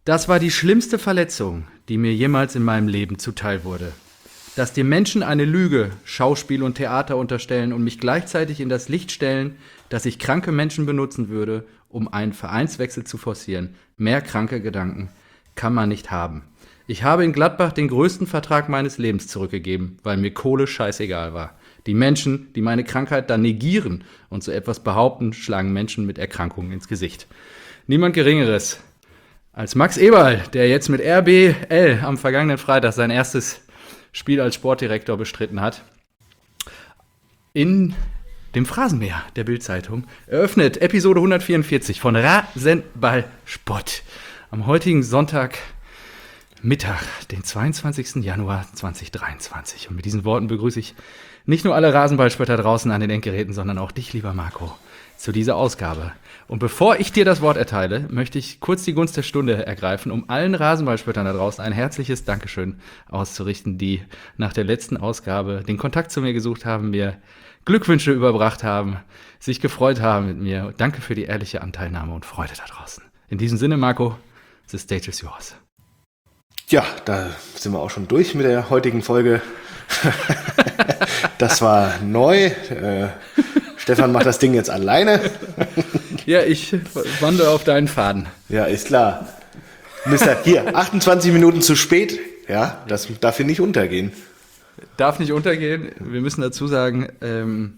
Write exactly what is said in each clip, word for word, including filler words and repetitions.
Das war die schlimmste Verletzung, die mir jemals in meinem Leben zuteil wurde. Dass dir Menschen eine Lüge, Schauspiel und Theater unterstellen und mich gleichzeitig in das Licht stellen, dass ich kranke Menschen benutzen würde, um einen Vereinswechsel zu forcieren. Mehr kranke Gedanken kann man nicht haben. Ich habe in Gladbach den größten Vertrag meines Lebens zurückgegeben, weil mir Kohle scheißegal war. Die Menschen, die meine Krankheit dann negieren und so etwas behaupten, schlagen Menschen mit Erkrankungen ins Gesicht. Niemand Geringeres als Max Eberl, der jetzt mit R B L am vergangenen Freitag sein erstes Spiel als Sportdirektor bestritten hat, in dem Phrasenmäher der Bild-Zeitung eröffnet Episode hundertvierundvierzig von Rasenballsport am heutigen Sonntagmittag, den zweiundzwanzigsten Januar zweitausenddreiundzwanzig. Und mit diesen Worten begrüße ich nicht nur alle Rasenballspötter draußen an den Endgeräten, sondern auch dich, lieber Marco, zu dieser Ausgabe. Und bevor ich dir das Wort erteile, möchte ich kurz die Gunst der Stunde ergreifen, um allen Rasenballspöttern da draußen ein herzliches Dankeschön auszurichten, die nach der letzten Ausgabe den Kontakt zu mir gesucht haben, mir Glückwünsche überbracht haben, sich gefreut haben mit mir. Danke für die ehrliche Anteilnahme und Freude da draußen. In diesem Sinne, Marco, the stage is yours. Ja, da sind wir auch schon durch mit der heutigen Folge. Das war neu. Äh, Stefan macht das Ding jetzt alleine. Ja, ich wandere auf deinen Faden. Ja, ist klar. Mister, hier, achtundzwanzig Minuten zu spät. Ja, das darf hier nicht untergehen. Darf nicht untergehen. Wir müssen dazu sagen, ähm,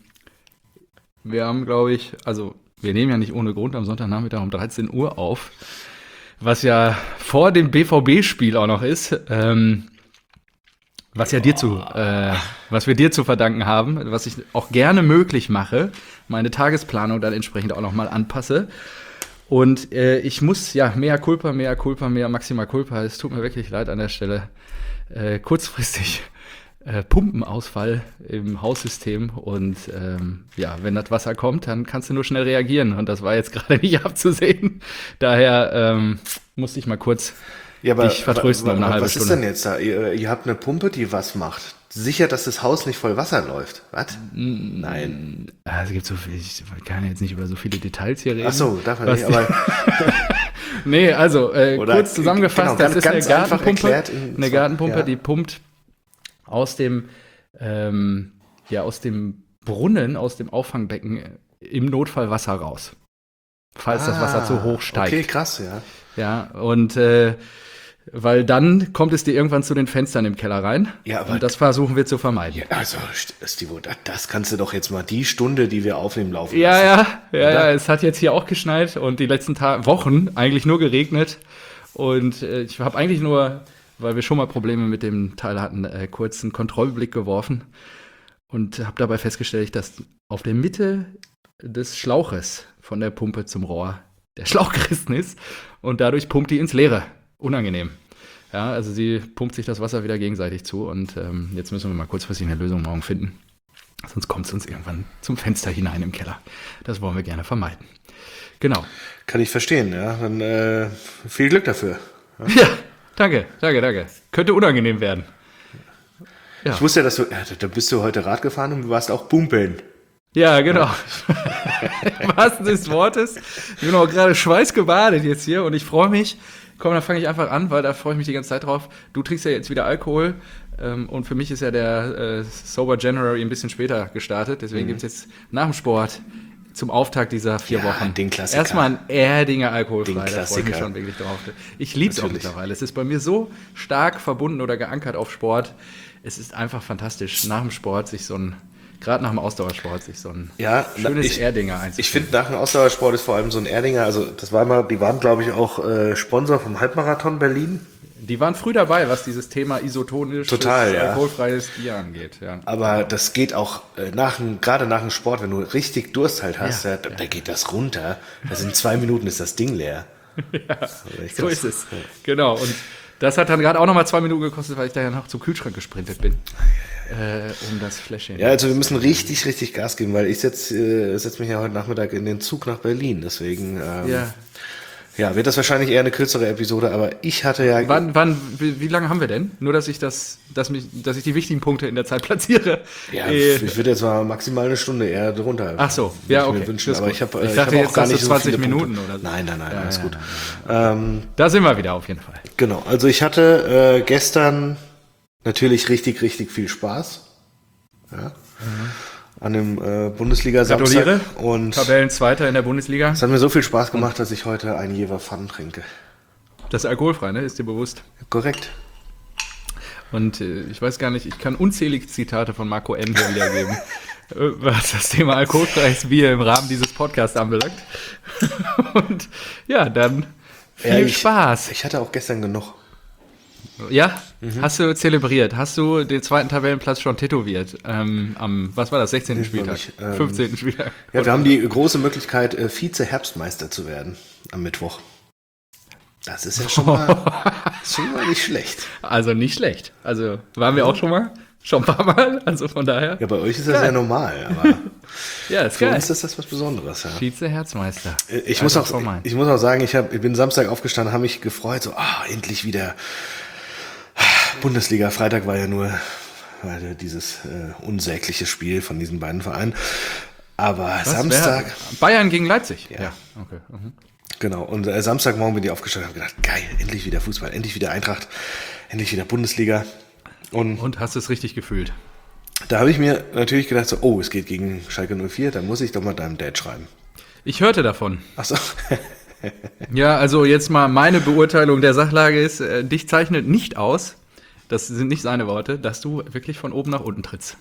wir haben, glaube ich, also wir nehmen ja nicht ohne Grund am Sonntagnachmittag um dreizehn Uhr auf, was ja vor dem B V B-Spiel auch noch ist, ähm, was ja dir zu, äh, was wir dir zu verdanken haben, was ich auch gerne möglich mache, meine Tagesplanung dann entsprechend auch nochmal anpasse. Und äh, ich muss, ja, mea culpa, mea culpa, mea maxima culpa, es tut mir wirklich leid an der Stelle, äh, kurzfristig äh, Pumpenausfall im Haussystem und ähm, ja, wenn das Wasser kommt, dann kannst du nur schnell reagieren und das war jetzt gerade nicht abzusehen. Daher ähm, musste ich mal kurz ja, aber, dich vertrösten aber, um eine halbe was Stunde. Was ist denn jetzt da? Ihr, ihr habt eine Pumpe, die was macht? Sicher, dass das Haus nicht voll Wasser läuft? Was? Nein. Es gibt so viel, ich kann jetzt nicht über so viele Details hier reden. Ach so, darf er nicht, aber... Nee, also äh, kurz zusammengefasst, genau, das ist ganz eine Gartenpumpe, in, eine Gartenpumpe, ja. die pumpt aus dem, ähm, ja, aus dem Brunnen, aus dem Auffangbecken im Notfall Wasser raus, falls ah, das Wasser zu hoch steigt. Okay, krass, ja. Ja, und äh, weil dann kommt es dir irgendwann zu den Fenstern im Keller rein. Ja, aber und das versuchen wir zu vermeiden. Ja, also, Stivo, das kannst du doch jetzt mal die Stunde, die wir aufnehmen, laufen ja, lassen. Ja, ja, ja, es hat jetzt hier auch geschneit und die letzten Tage, Wochen eigentlich nur geregnet. Und äh, ich habe eigentlich nur, weil wir schon mal Probleme mit dem Teil hatten, äh, kurz einen Kontrollblick geworfen und habe dabei festgestellt, dass auf der Mitte des Schlauches von der Pumpe zum Rohr der Schlauch gerissen ist und dadurch pumpt die ins Leere. Unangenehm. Ja, also sie pumpt sich das Wasser wieder gegenseitig zu und ähm, jetzt müssen wir mal kurzfristig eine Lösung morgen finden. Sonst kommt es uns irgendwann zum Fenster hinein im Keller. Das wollen wir gerne vermeiden. Genau. Kann ich verstehen, ja. Dann äh, viel Glück dafür. Ja, ja danke, danke, danke. Könnte unangenehm werden. Ja. Ich wusste ja, dass du, ja, da bist du heute Rad gefahren und du warst auch pumpen. Ja, genau. Im wahrsten Sinne des Wortes. Ich bin auch gerade schweißgebadet jetzt hier und ich freue mich. Komm, dann fange ich einfach an, weil da freue ich mich die ganze Zeit drauf. Du trinkst ja jetzt wieder Alkohol ähm, und für mich ist ja der äh, Sober January ein bisschen später gestartet. Deswegen mhm. gibt es jetzt nach dem Sport zum Auftakt dieser vier ja, Wochen den Klassiker. Erstmal ein Erdinger alkoholfrei. Den Da freue ich mich schon wirklich drauf. Ich liebe es auch mittlerweile. Es ist bei mir so stark verbunden oder geankert auf Sport. Es ist einfach fantastisch, nach dem Sport sich so ein gerade nach dem Ausdauersport sich so ein ja, schönes ich, Erdinger einzuführen. Ich finde, nach dem Ausdauersport ist vor allem so ein Erdinger, also das war mal, die waren, glaube ich, auch äh, Sponsor vom Halbmarathon Berlin. Die waren früh dabei, was dieses Thema isotonisches, Total, ja. alkoholfreies Bier angeht. Ja. Aber das geht auch äh, nach dem, gerade nach dem Sport, wenn du richtig Durst halt hast, ja, ja, da, da geht das runter. Also in zwei Minuten ist das Ding leer. Ja, so ist es. Ja. Genau. Und das hat dann gerade auch nochmal zwei Minuten gekostet, weil ich da ja noch zum Kühlschrank gesprintet bin. Äh, um das Fläschchen. Ja, also wir müssen richtig, richtig Gas geben, weil ich setze äh, setz mich ja heute Nachmittag in den Zug nach Berlin. Deswegen ähm, ja. Ja, wird das wahrscheinlich eher eine kürzere Episode, aber ich hatte ja... Wann, wann, wie, wie lange haben wir denn? Nur, dass ich das, dass mich, dass ich die wichtigen Punkte in der Zeit platziere. Ja, Äh, ich würde jetzt mal maximal eine Stunde eher drunter. Ach so, würde ja, ich okay. Mir wünschen. Das ist Aber gut. ich, hab, Ich ich dachte hab jetzt, auch gar dass du nicht so zwanzig viele Minuten Punkte. oder so. Nein, nein, nein, Ja, alles ja, gut. ja, Ähm, Da sind wir wieder auf jeden Fall. genau, also ich hatte äh, gestern natürlich richtig, richtig viel Spaß. Ja. An dem äh, Bundesliga-Samstag. Gratuliere. Und Tabellenzweiter in der Bundesliga. es hat mir so viel Spaß gemacht, dass ich heute ein Jever Pfannen trinke. Das ist alkoholfrei, ne? Ist dir bewusst. Korrekt. Und äh, ich weiß gar nicht, ich kann unzählige Zitate von Marco M. hier wiedergeben, äh, was das Thema alkoholfreies Bier im Rahmen dieses Podcasts anbelangt. Und ja, dann viel Ja, ich, Spaß. Ich hatte auch gestern genug. Ja, hast du zelebriert? Hast du den zweiten Tabellenplatz schon tätowiert? Ähm, am, was war das, sechzehnten Ich noch Spieltag? nicht, ähm, fünfzehnten Spieltag. Ja, wir haben die große Möglichkeit, äh, Vize-Herbstmeister zu werden am Mittwoch. Das ist ja schon mal, schon mal nicht schlecht. Also nicht schlecht. Also waren wir auch schon mal? Schon ein paar Mal? Also von daher. Ja, bei euch ist das Geil. ja normal, aber Ja, ist für geil. uns ist das was Besonderes. Ja. Vize-Herzmeister. Äh, Ich, Also muss auch, voll mein. ich muss auch sagen, ich, hab, ich bin Samstag aufgestanden, habe mich gefreut, so, ah, endlich wieder Bundesliga. Freitag war ja nur war ja dieses äh, unsägliche Spiel von diesen beiden Vereinen. Aber Was, Samstag, wer? Bayern gegen Leipzig. Ja. Okay. Mhm. genau, und äh, Samstagmorgen bin ich aufgestanden und habe gedacht, geil, endlich wieder Fußball, endlich wieder Eintracht, endlich wieder Bundesliga. Und Und hast es richtig gefühlt? da habe ich mir natürlich gedacht, so, oh, es geht gegen Schalke null vier, dann muss ich doch mal deinem Dad schreiben. Ich hörte davon. Ach so. Ja, also jetzt mal meine Beurteilung der Sachlage ist, äh, dich zeichnet nicht aus, das sind nicht seine Worte, dass du wirklich von oben nach unten trittst.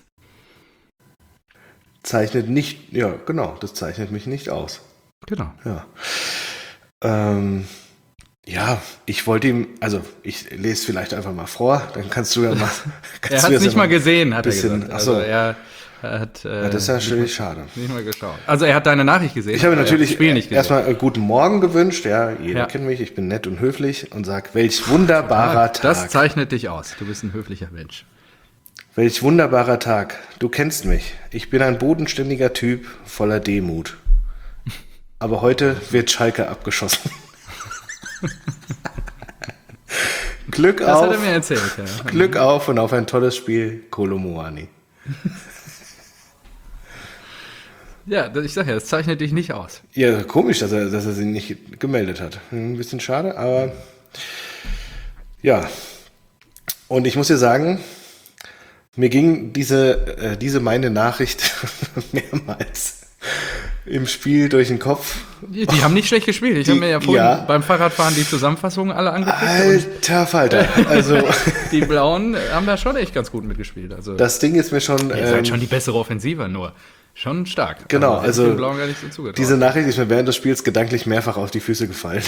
Zeichnet nicht, ja, genau, das zeichnet mich nicht aus. Genau. Ja. Ähm, ja, ich wollte ihm, also ich lese vielleicht einfach mal vor, dann kannst du ja mal. Er kannst hat du es das nicht ja mal gesehen, hat bisschen- er gesagt. ach so. Also er, er hat äh, Ja, das ist ja nicht, natürlich schade. nicht mal geschaut. Also er hat deine Nachricht gesehen. Ich habe aber er hat natürlich das Spiel nicht gesehen. erstmal einen guten Morgen gewünscht, ja, jeder Ja. kennt mich, ich bin nett und höflich und sag, welch wunderbarer Tag. Das zeichnet dich aus. Du bist ein höflicher Mensch. Welch wunderbarer Tag. Du kennst mich. Ich bin ein bodenständiger Typ voller Demut. Aber heute wird Schalke abgeschossen. Glück Das auf. hat er mir erzählt, ja. Glück auf und auf ein tolles Spiel, Kolo Muani. Ja, das- ich sag ja, das zeichnet dich nicht aus. Ja, komisch, dass er, dass er sie nicht gemeldet hat. Ein bisschen schade, aber ja. Und ich muss dir sagen, mir ging diese, äh, diese meine Nachricht mehrmals im Spiel durch den Kopf. Die, die haben nicht schlecht gespielt. Ich Die- habe mir ja vorhin ja. beim Fahrradfahren die Zusammenfassungen alle angeguckt. Und Alter Falter. Also die Blauen haben da schon echt ganz gut mitgespielt. Also das Ding ist mir schon. ihr Ähm, seid schon die bessere Offensive, nur schon stark. Genau, hätte ich also den Blauen gar nicht so zugetraut. diese Nachricht ist mir während des Spiels gedanklich mehrfach auf die Füße gefallen.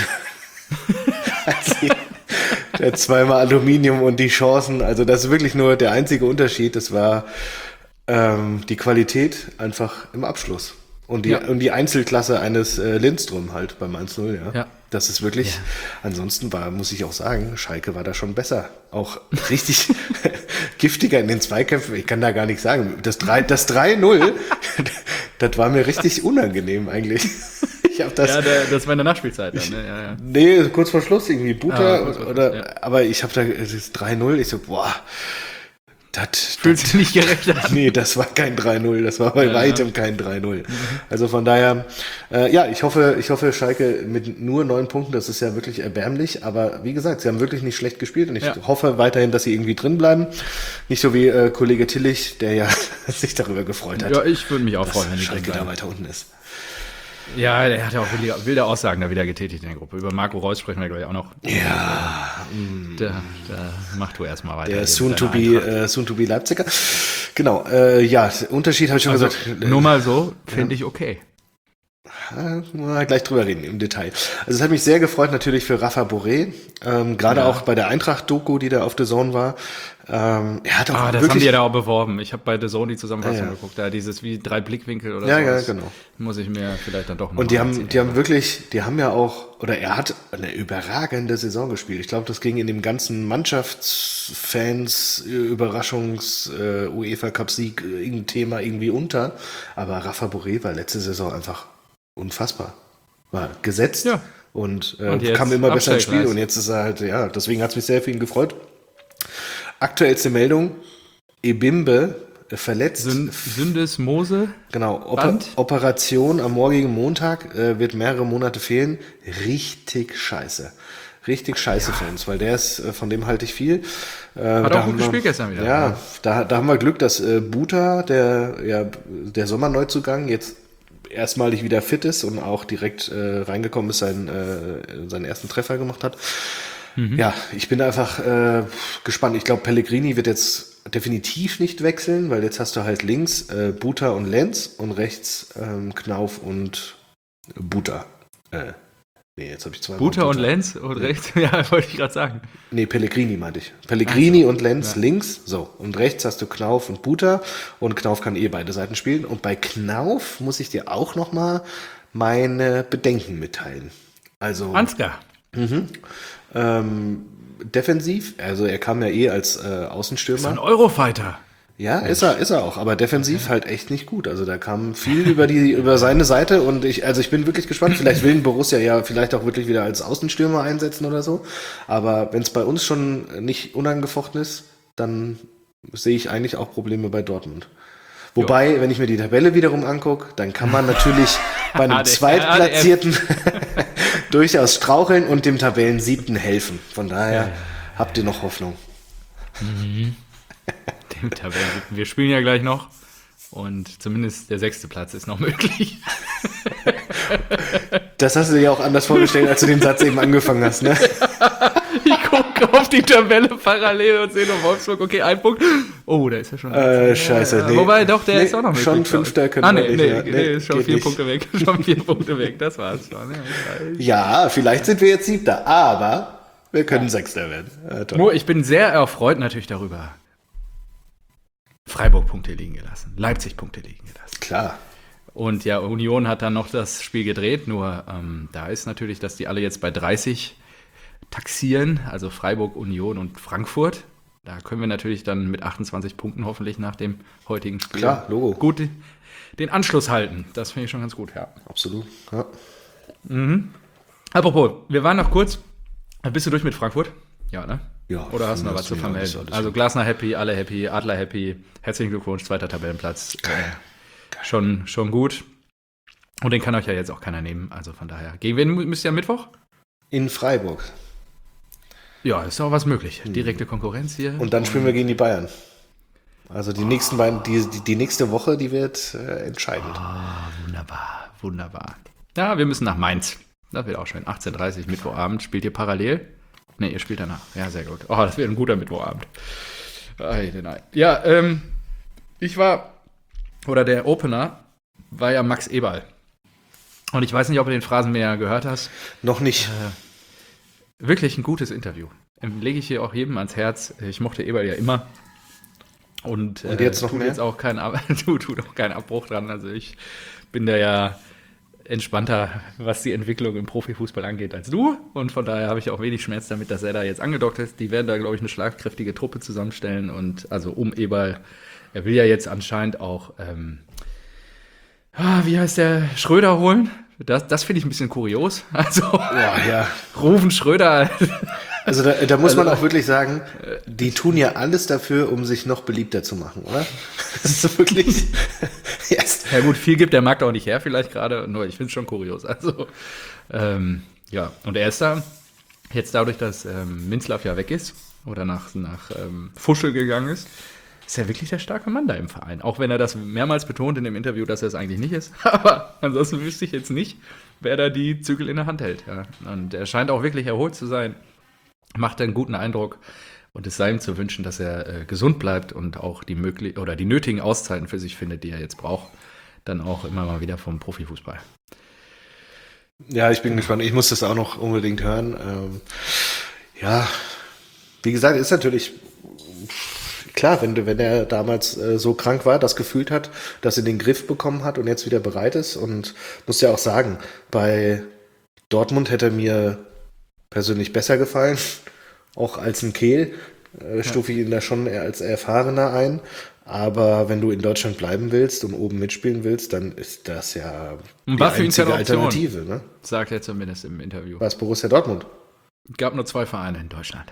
Als sie- der zweimal Aluminium und die Chancen, also das ist wirklich nur der einzige Unterschied, das war ähm, die Qualität einfach im Abschluss. Und die, Ja. und die Einzelklasse eines äh, Lindström halt beim eins null, ja. Ja. Das ist wirklich, ansonsten war, muss ich auch sagen, Schalke war da schon besser. Auch richtig giftiger in den Zweikämpfen. Ich kann da gar nichts sagen. Das drei das drei null, das war mir richtig unangenehm eigentlich. Ich habe das, ja, der, das war in der Nachspielzeit dann, ne? Ja, ja. nee, kurz vor Schluss irgendwie Butter Ah, kurz vor oder, Schluss, ja. aber ich habe da das drei null, ich so, boah, das, Fühlst du nicht gerecht an? nee, das war kein drei null, das war bei Ja, weitem kein drei null. Also von daher, äh, ja, ich hoffe, ich hoffe, Schalke mit nur neun Punkten, das ist ja wirklich erbärmlich, aber wie gesagt, sie haben wirklich nicht schlecht gespielt und ich Ja. hoffe weiterhin, dass sie irgendwie drin bleiben. Nicht so wie äh, Kollege Tillich, der ja sich darüber gefreut hat, Ja, ich würde mich auch dass freuen, wenn die drin Schalke da bleiben. weiter unten ist. Ja, der hat ja auch wilde, wilde Aussagen da wieder getätigt in der Gruppe. Über Marco Reus sprechen wir gleich auch noch. Ja, Da, da mach du erstmal weiter. der hier mit soon-to-be deiner Eintracht. äh, soon-to-be Leipziger. Genau, äh, ja, Unterschied habe ich schon Also, gesagt. nur mal so, finde ich okay. Äh, mal gleich drüber reden im Detail. Also es hat mich sehr gefreut natürlich für Rafa Boré, ähm, gerade Ja. auch bei der Eintracht-Doku, die da auf The Zone war. Ähm, er hat auch Ah, das haben wirklich... die ja da auch beworben. Ich habe bei The Zone die Zusammenfassung Ja, ja. geguckt. Da dieses wie drei Blickwinkel oder Ja, so. ja, Das genau. Muss ich mir vielleicht dann doch noch Und die mal haben, reinziehen. die haben wirklich, die haben ja auch, oder er hat eine überragende Saison gespielt. Ich glaube, das ging in dem ganzen Mannschaftsfans, äh, Überraschungs, äh, UEFA Cup Sieg, äh, irgendein Thema irgendwie unter. Aber Rafa Boré war letzte Saison einfach unfassbar. War gesetzt, Ja. und, äh, Und jetzt kam immer besser ins Spiel. Abstellgleis. Und jetzt ist er halt, ja, deswegen hat es mich sehr für ihn gefreut. Aktuellste Meldung, Ebimbe äh, verletzt. Syn Syndesmose. Genau, Oper Band. Operation am morgigen Montag, äh, wird mehrere Monate fehlen. Richtig scheiße. Richtig scheiße für uns, weil der ist, äh, von dem halte ich viel. Äh, Hat da auch haben gut wir- gespielt gestern wieder. Ja, da, da haben wir Glück, dass äh, Buta, der, ja, der Sommerneuzugang, jetzt erstmalig wieder fit ist und auch direkt äh, reingekommen ist, seinen, äh, seinen ersten Treffer gemacht hat. Mhm. Ja, ich bin einfach äh, gespannt. Ich glaube, Pellegrini wird jetzt definitiv nicht wechseln, weil jetzt hast du halt links äh, Buta und Lenz und rechts ähm, Knauf und Buta. Äh, nee, jetzt habe ich zwei. Buta und Lenz und rechts. Ja, wollte ich gerade sagen. Nee, Pellegrini meinte ich. Pellegrini Ach so, und Lenz ja. links. So, und rechts hast du Knauf und Buta. Und Knauf kann eh beide Seiten spielen. Und bei Knauf muss ich dir auch noch mal meine Bedenken mitteilen. Also Ansgar. ähm, defensiv, also er kam ja eh als äh, So ein Außenstürmer. Eurofighter. Ja, ist er, ist er auch, aber defensiv halt echt nicht gut. Also da kam viel über die, über seine Seite und ich, also ich bin wirklich gespannt. Vielleicht will ihn Borussia ja vielleicht auch wirklich wieder als Außenstürmer einsetzen oder so. Aber wenn es bei uns schon nicht unangefochten ist, dann sehe ich eigentlich auch Probleme bei Dortmund. Wobei, wenn ich mir die Tabelle wiederum angucke, dann kann man natürlich bei einem A D F. Zweitplatzierten durchaus straucheln und dem Tabellensiebten helfen. Von daher habt ihr noch Hoffnung. Dem Tabellen. Wir spielen ja gleich noch. Und zumindest der sechste Platz ist noch möglich. Das hast du dir ja auch anders vorgestellt, als du den Satz eben angefangen hast, ne? Ich gucke auf die Tabelle parallel und sehe noch Wolfsburg. Okay, ein Punkt. Oh, da ist ja schon. Äh, scheiße, Ja, nee. Wobei, doch, der Nee, ist auch noch möglich. schon glaub ich. Fünfter können ah, wir nee, nicht, nee, ja. nee, Nee, ist schon geht vier nicht. Punkte weg. Schon vier Punkte weg. Das war's schon. Ja, Ja, vielleicht sind wir jetzt Siebter, aber wir können Sechster werden. Ja, toll. Nur, ich bin sehr erfreut natürlich darüber. Freiburg Punkte liegen gelassen. Leipzig Punkte liegen gelassen. Klar. Und ja, Union hat dann noch das Spiel gedreht, nur ähm, da ist natürlich, dass die alle jetzt bei dreißig taxieren, also Freiburg, Union und Frankfurt. Da können wir natürlich dann mit achtundzwanzig Punkten hoffentlich nach dem heutigen Spiel Klar, Logo. gut den Anschluss halten. Das finde ich schon ganz gut, ja. Absolut. Ja. Apropos, wir waren noch kurz, bist du durch mit Frankfurt? Ja, ne? Ja, Oder hast du noch ja, was zu ja, vermelden? alles- alles Also gut. Glasner happy, alle happy, Adler happy. Herzlichen Glückwunsch, zweiter Tabellenplatz. Äh, schon, schon gut. Und den kann euch ja jetzt auch keiner nehmen. Also von daher. Gegen wen müsst ihr am Mittwoch? In Freiburg. Ja, ist auch was möglich. Direkte Konkurrenz hier. Und dann spielen wir gegen die Bayern. Also die nächsten beiden, die, die, die nächste Woche, die wird äh, entscheidend. Ah, wunderbar, wunderbar. Ja, wir müssen nach Mainz. Das wird auch schön. achtzehn Uhr dreißig, Mittwochabend. Spielt ihr parallel? Ne, ihr spielt danach. Ja, sehr gut. Oh, das wird ein guter Mittwochabend. Ei, nein. Ja, ähm, ich war, oder der Opener war ja Max Eberl. Und ich weiß nicht, ob du den Phrasenmäher gehört hast. Noch nicht. Wirklich ein gutes Interview. Ähm, Lege ich hier auch jedem ans Herz. Ich mochte Eberl ja immer. Und, Und jetzt noch tut mehr? jetzt auch kein, Ab- tut, tut auch keinen Abbruch dran. Also ich bin da ja entspannter, was die Entwicklung im Profifußball angeht, als du. Und von daher habe ich auch wenig Schmerz damit, dass er da jetzt angedockt ist. Die werden da, glaube ich, eine schlagkräftige Truppe zusammenstellen. Und also um Eberl, er will ja jetzt anscheinend auch, ähm, ah, wie heißt der, Schröder holen. Das, das finde ich ein bisschen kurios. Also Ja, ja. Rufen Schröder. Also da, da muss Also- man auch wirklich sagen, die tun ja alles dafür, um sich noch beliebter zu machen, oder? Das ist so wirklich. yes. Ja gut, viel gibt der Markt auch nicht her, vielleicht gerade. Nur ich finde es schon kurios. Also, ähm, ja, und er ist da jetzt dadurch, dass ähm, Minzlaff ja weg ist oder nach, nach ähm, Fuschel gegangen ist, ist er wirklich der starke Mann da im Verein. Auch wenn er das mehrmals betont in dem Interview, dass er es eigentlich nicht ist. Aber ansonsten wüsste ich jetzt nicht, wer da die Zügel in der Hand hält. Ja. Und er scheint auch wirklich erholt zu sein. Macht einen guten Eindruck. Und es sei ihm zu wünschen, dass er äh, gesund bleibt und auch die möglich oder die nötigen Auszeiten für sich findet, die er jetzt braucht. Dann auch immer mal wieder vom Profifußball. Ja, ich bin gespannt. Ich muss das auch noch unbedingt hören. Ähm, ja, wie gesagt, ist natürlich klar, wenn, du- wenn er damals äh, so krank war, das gefühlt hat, dass er den Griff bekommen hat und jetzt wieder bereit ist. Und muss ja auch sagen, bei Dortmund hätte er mir persönlich besser gefallen, auch als ein Kehl. Äh, stufe ich ihn da schon eher als erfahrener ein. Aber wenn du in Deutschland bleiben willst und oben mitspielen willst, dann ist das ja Und die was für ihn einzige keine Option? Alternative. Ne? Sagt er zumindest im Interview. Was, Borussia Dortmund? Gab nur zwei Vereine in Deutschland.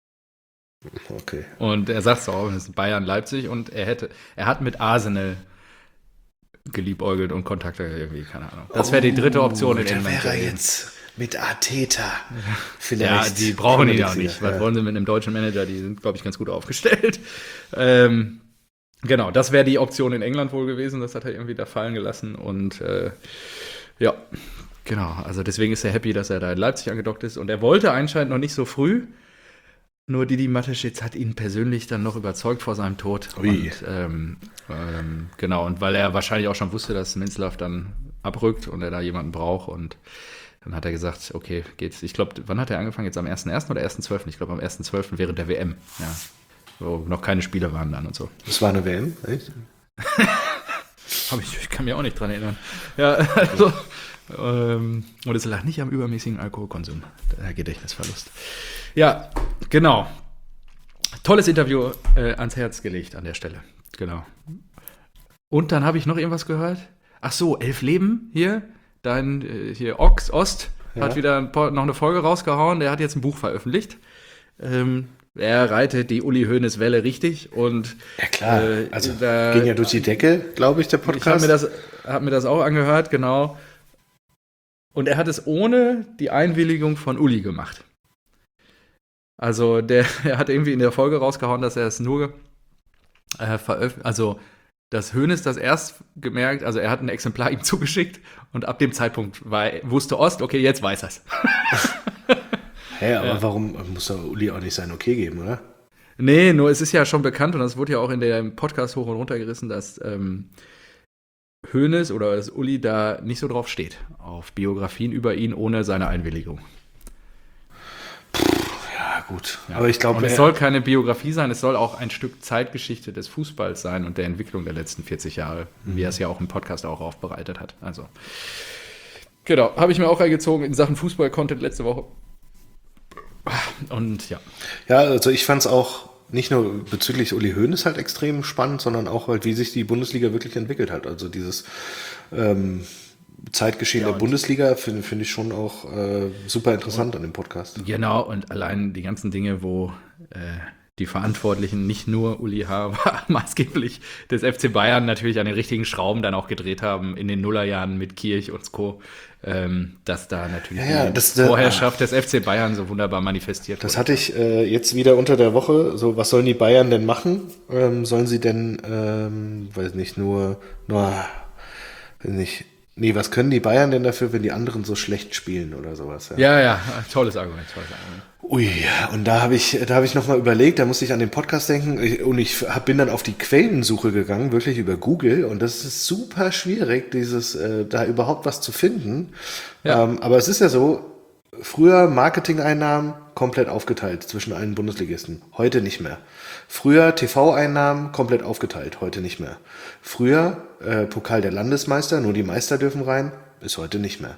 Okay. Und er sagt es auch, das ist Bayern, Leipzig und er hätte, er hat mit Arsenal geliebäugelt und Kontakte irgendwie, keine Ahnung. Das wäre die dritte Option in da England. wäre er gewesen. jetzt mit Arteta. Ja, Vielleicht. die brauchen ihn ja auch Premier nicht. League, Was ja. wollen sie mit einem deutschen Manager? Die sind, glaube ich, ganz gut aufgestellt. Ähm, genau, das wäre die Option in England wohl gewesen. Das hat er irgendwie da fallen gelassen. Und äh, ja, genau. Also deswegen ist er happy, dass er da in Leipzig angedockt ist. Und er wollte anscheinend noch nicht so früh. Nur Didi Mateschitz hat ihn persönlich dann noch überzeugt vor seinem Tod. Ui. Und ähm, ähm, genau, und weil er wahrscheinlich auch schon wusste, dass Minzlaff dann abrückt und er da jemanden braucht. Und dann hat er gesagt, okay, geht's. Ich glaube, wann hat er angefangen? Jetzt am ersten ersten oder ersten zwölften? Ich glaube, am ersten zwölften während der W M. Ja. Wo noch keine Spiele waren dann und so. Das war eine W M, echt? Hab ich, ich kann mich auch nicht dran erinnern. Ja, also, ähm, und es lag nicht am übermäßigen Alkoholkonsum. Der Gedächtnisverlust. Ja, genau. Tolles Interview äh, ans Herz gelegt an der Stelle. Genau. Und dann habe ich noch irgendwas gehört. Ach so, Elf Leben hier. Dein äh, hier Ox Ost Ja. hat wieder ein paar, noch eine Folge rausgehauen. Der hat jetzt ein Buch veröffentlicht. Ähm, er reitet die Uli Hoeneß Welle richtig und Ja klar, äh, also da, ging ja durch die Decke, glaube ich, der ich habe Podcast. mir, das- hab mir das auch angehört, genau. Und er hat es ohne die Einwilligung von Uli gemacht. Also der, er hat irgendwie in der Folge rausgehauen, dass er es nur äh, veröffentlicht, also dass Hoeneß das erst gemerkt, also er hat ein Exemplar ihm zugeschickt und ab dem Zeitpunkt war, wusste Ost, okay, jetzt weiß er es. Hä, aber Ja. warum muss da Uli auch nicht sein Okay geben, oder? Nee, nur es ist ja schon bekannt und das wurde ja auch in dem Podcast hoch und runter gerissen, dass ähm, Hoeneß oder dass Uli da nicht so drauf steht, auf Biografien über ihn ohne seine Einwilligung. Ja, gut. Ja. Aber ich glaube, Und es soll keine Biografie sein, es soll auch ein Stück Zeitgeschichte des Fußballs sein und der Entwicklung der letzten vierzig Jahre, wie er es ja auch im Podcast auch aufbereitet hat. Also, genau, habe ich mir auch reingezogen in Sachen Fußball-Content letzte Woche. Und ja. ja, also ich fand es auch nicht nur bezüglich Uli Hoeneß halt extrem spannend, sondern auch halt, wie sich die Bundesliga wirklich entwickelt hat. Also dieses ähm, Zeitgeschehen Ja, der und- Bundesliga finde finde ich schon auch äh, super interessant an dem Podcast. Genau, und allein die ganzen Dinge, wo äh, die Verantwortlichen, nicht nur Uli H., aber maßgeblich des F C Bayern natürlich an den richtigen Schrauben dann auch gedreht haben in den Nullerjahren mit Kirch und Co., ähm, dass da natürlich Ja, ja, die das- das- Vorherrschaft des F C Bayern so wunderbar manifestiert Das wurde. hatte ich äh, jetzt wieder unter der Woche. So, was sollen die Bayern denn machen? Ähm, sollen sie denn, ähm, weiß nicht, nur, nur, weiß nicht, nee, was können die Bayern denn dafür, wenn die anderen so schlecht spielen oder sowas? Ja, ja, tolles Argument, tolles Argument. Ui, und da habe ich, da habe ich nochmal überlegt, da musste ich an den Podcast denken ich, und ich hab, bin dann auf die Quellensuche gegangen, wirklich über Google und das ist super schwierig, dieses, äh, da überhaupt was zu finden. Ja. Ähm, aber es ist ja so, früher Marketingeinnahmen komplett aufgeteilt zwischen allen Bundesligisten, heute nicht mehr. Früher T V-Einnahmen komplett aufgeteilt, heute nicht mehr. Früher äh, Pokal der Landesmeister, nur die Meister dürfen rein, ist heute nicht mehr.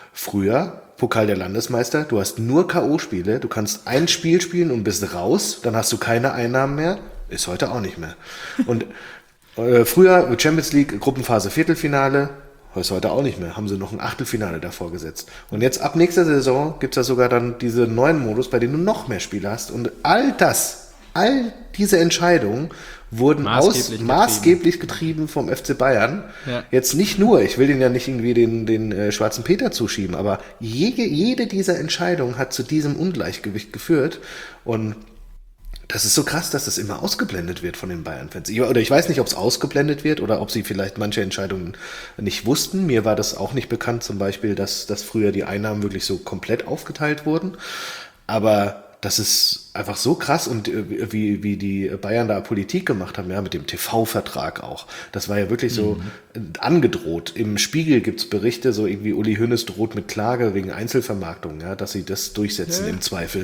Früher Pokal der Landesmeister, du hast nur K O-Spiele, du kannst ein Spiel spielen und bist raus, dann hast du keine Einnahmen mehr, ist heute auch nicht mehr. Und äh, früher Champions League Gruppenphase Viertelfinale, ist heute auch nicht mehr, haben sie noch ein Achtelfinale davor gesetzt. Und jetzt ab nächster Saison gibt's ja sogar dann diese neuen Modus, bei denen du noch mehr Spiele hast und all das, all diese Entscheidungen wurden Maßgeblich aus, getrieben. maßgeblich getrieben vom F C Bayern. Ja. Jetzt nicht nur, ich will den ja nicht irgendwie den, den äh, schwarzen Peter zuschieben, aber jede, jede dieser Entscheidungen hat zu diesem Ungleichgewicht geführt und das ist so krass, dass das immer ausgeblendet wird von den Bayern-Fans. Ich- Oder ich weiß nicht, ob es ausgeblendet wird oder ob sie vielleicht manche Entscheidungen nicht wussten. Mir war das auch nicht bekannt, zum Beispiel, dass, dass früher die Einnahmen wirklich so komplett aufgeteilt wurden. Aber das ist einfach so krass und äh, wie, wie die Bayern da Politik gemacht haben, ja, mit dem T V-Vertrag auch. Das war ja wirklich so äh, angedroht. Im Spiegel gibt's Berichte, so irgendwie Uli Hoeneß droht mit Klage wegen Einzelvermarktung, ja, dass sie das durchsetzen Ja. im Zweifel.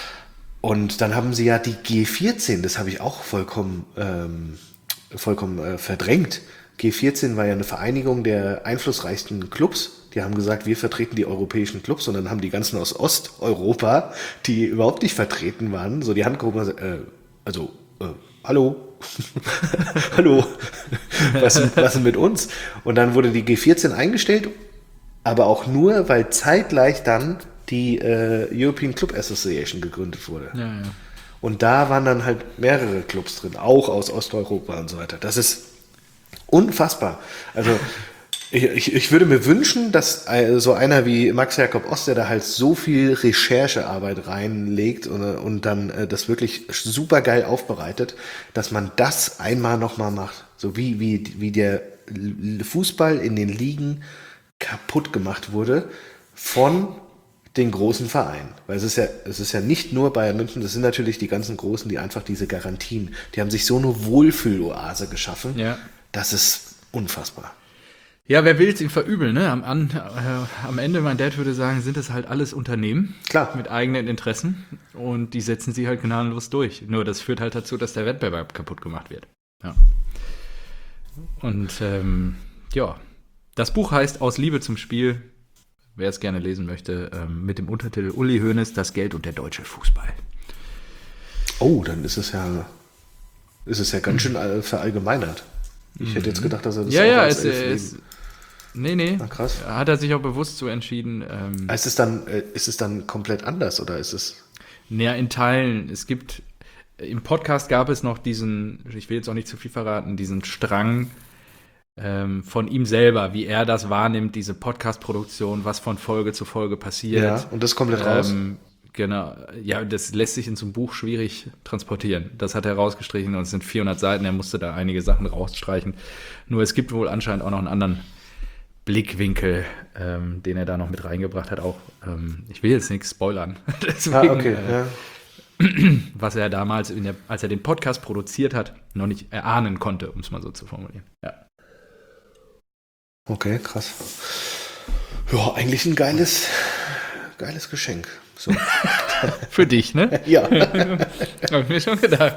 Und dann haben sie ja die G vierzehn, das habe ich auch vollkommen, ähm, vollkommen äh, verdrängt. G vierzehn war ja eine Vereinigung der einflussreichsten Clubs. Die haben gesagt, wir vertreten die europäischen Clubs und dann haben die ganzen aus Osteuropa, die überhaupt nicht vertreten waren, so die Hand gehoben und gesagt, äh, also, äh, hallo, hallo, was, was denn mit uns? Und dann wurde die G vierzehn eingestellt, aber auch nur, weil zeitgleich dann die äh, European Club Association gegründet wurde. Ja, ja. Und da waren dann halt mehrere Clubs drin, auch aus Osteuropa und so weiter. Das ist unfassbar. Also ich, ich, ich würde mir wünschen, dass so einer wie Max Jakob Ost, der da halt so viel Recherchearbeit reinlegt und, und dann das wirklich super geil aufbereitet, dass man das einmal nochmal macht. So wie, wie, wie der Fußball in den Ligen kaputt gemacht wurde von den großen Vereinen. Weil es ist ja, es ist ja nicht nur Bayern München, das sind natürlich die ganzen Großen, die einfach diese Garantien, die haben sich so eine Wohlfühloase geschaffen. Ja. Das ist unfassbar. Ja, wer will es ihm verübeln, ne? Am, an, äh, am Ende, mein Dad würde sagen, sind das halt alles Unternehmen. Klar. Mit eigenen Interessen. Und die setzen sie halt gnadenlos durch. Nur das führt halt dazu, dass der Wettbewerb kaputt gemacht wird. Ja. Und ähm, ja, das Buch heißt Aus Liebe zum Spiel. Wer es gerne lesen möchte, ähm, mit dem Untertitel Uli Hoeneß, das Geld und der deutsche Fußball. Oh, dann ist es ja, ist es ja ganz schön all- verallgemeinert. Ich hätte jetzt gedacht, dass er das Ja, auch ja, als es elf ist. Leben- Nee, nee. Ah, krass. Hat er sich auch bewusst so entschieden. Ähm, Ist es dann, äh, ist es dann komplett anders oder ist es? Naja, in Teilen. Es gibt, im Podcast gab es noch diesen, ich will jetzt auch nicht zu viel verraten, diesen Strang ähm, von ihm selber, wie er das wahrnimmt, diese Podcast-Produktion, was von Folge zu Folge passiert. Ja, und das komplett raus. Ähm, genau. Ja, das lässt sich in so einem Buch schwierig transportieren. Das hat er rausgestrichen und es sind vierhundert Seiten. Er musste da einige Sachen rausstreichen. Nur es gibt wohl anscheinend auch noch einen anderen Blickwinkel, ähm, den er da noch mit reingebracht hat. Auch, ähm, ich will jetzt nichts spoilern. Deswegen, Ah, okay, äh, ja. was er damals, in der, als er den Podcast produziert hat, noch nicht erahnen konnte, um es mal so zu formulieren. Ja. Okay, krass. Ja, eigentlich ein geiles, geiles Geschenk. So. Für dich, ne? Ja. Hab ich mir schon gedacht.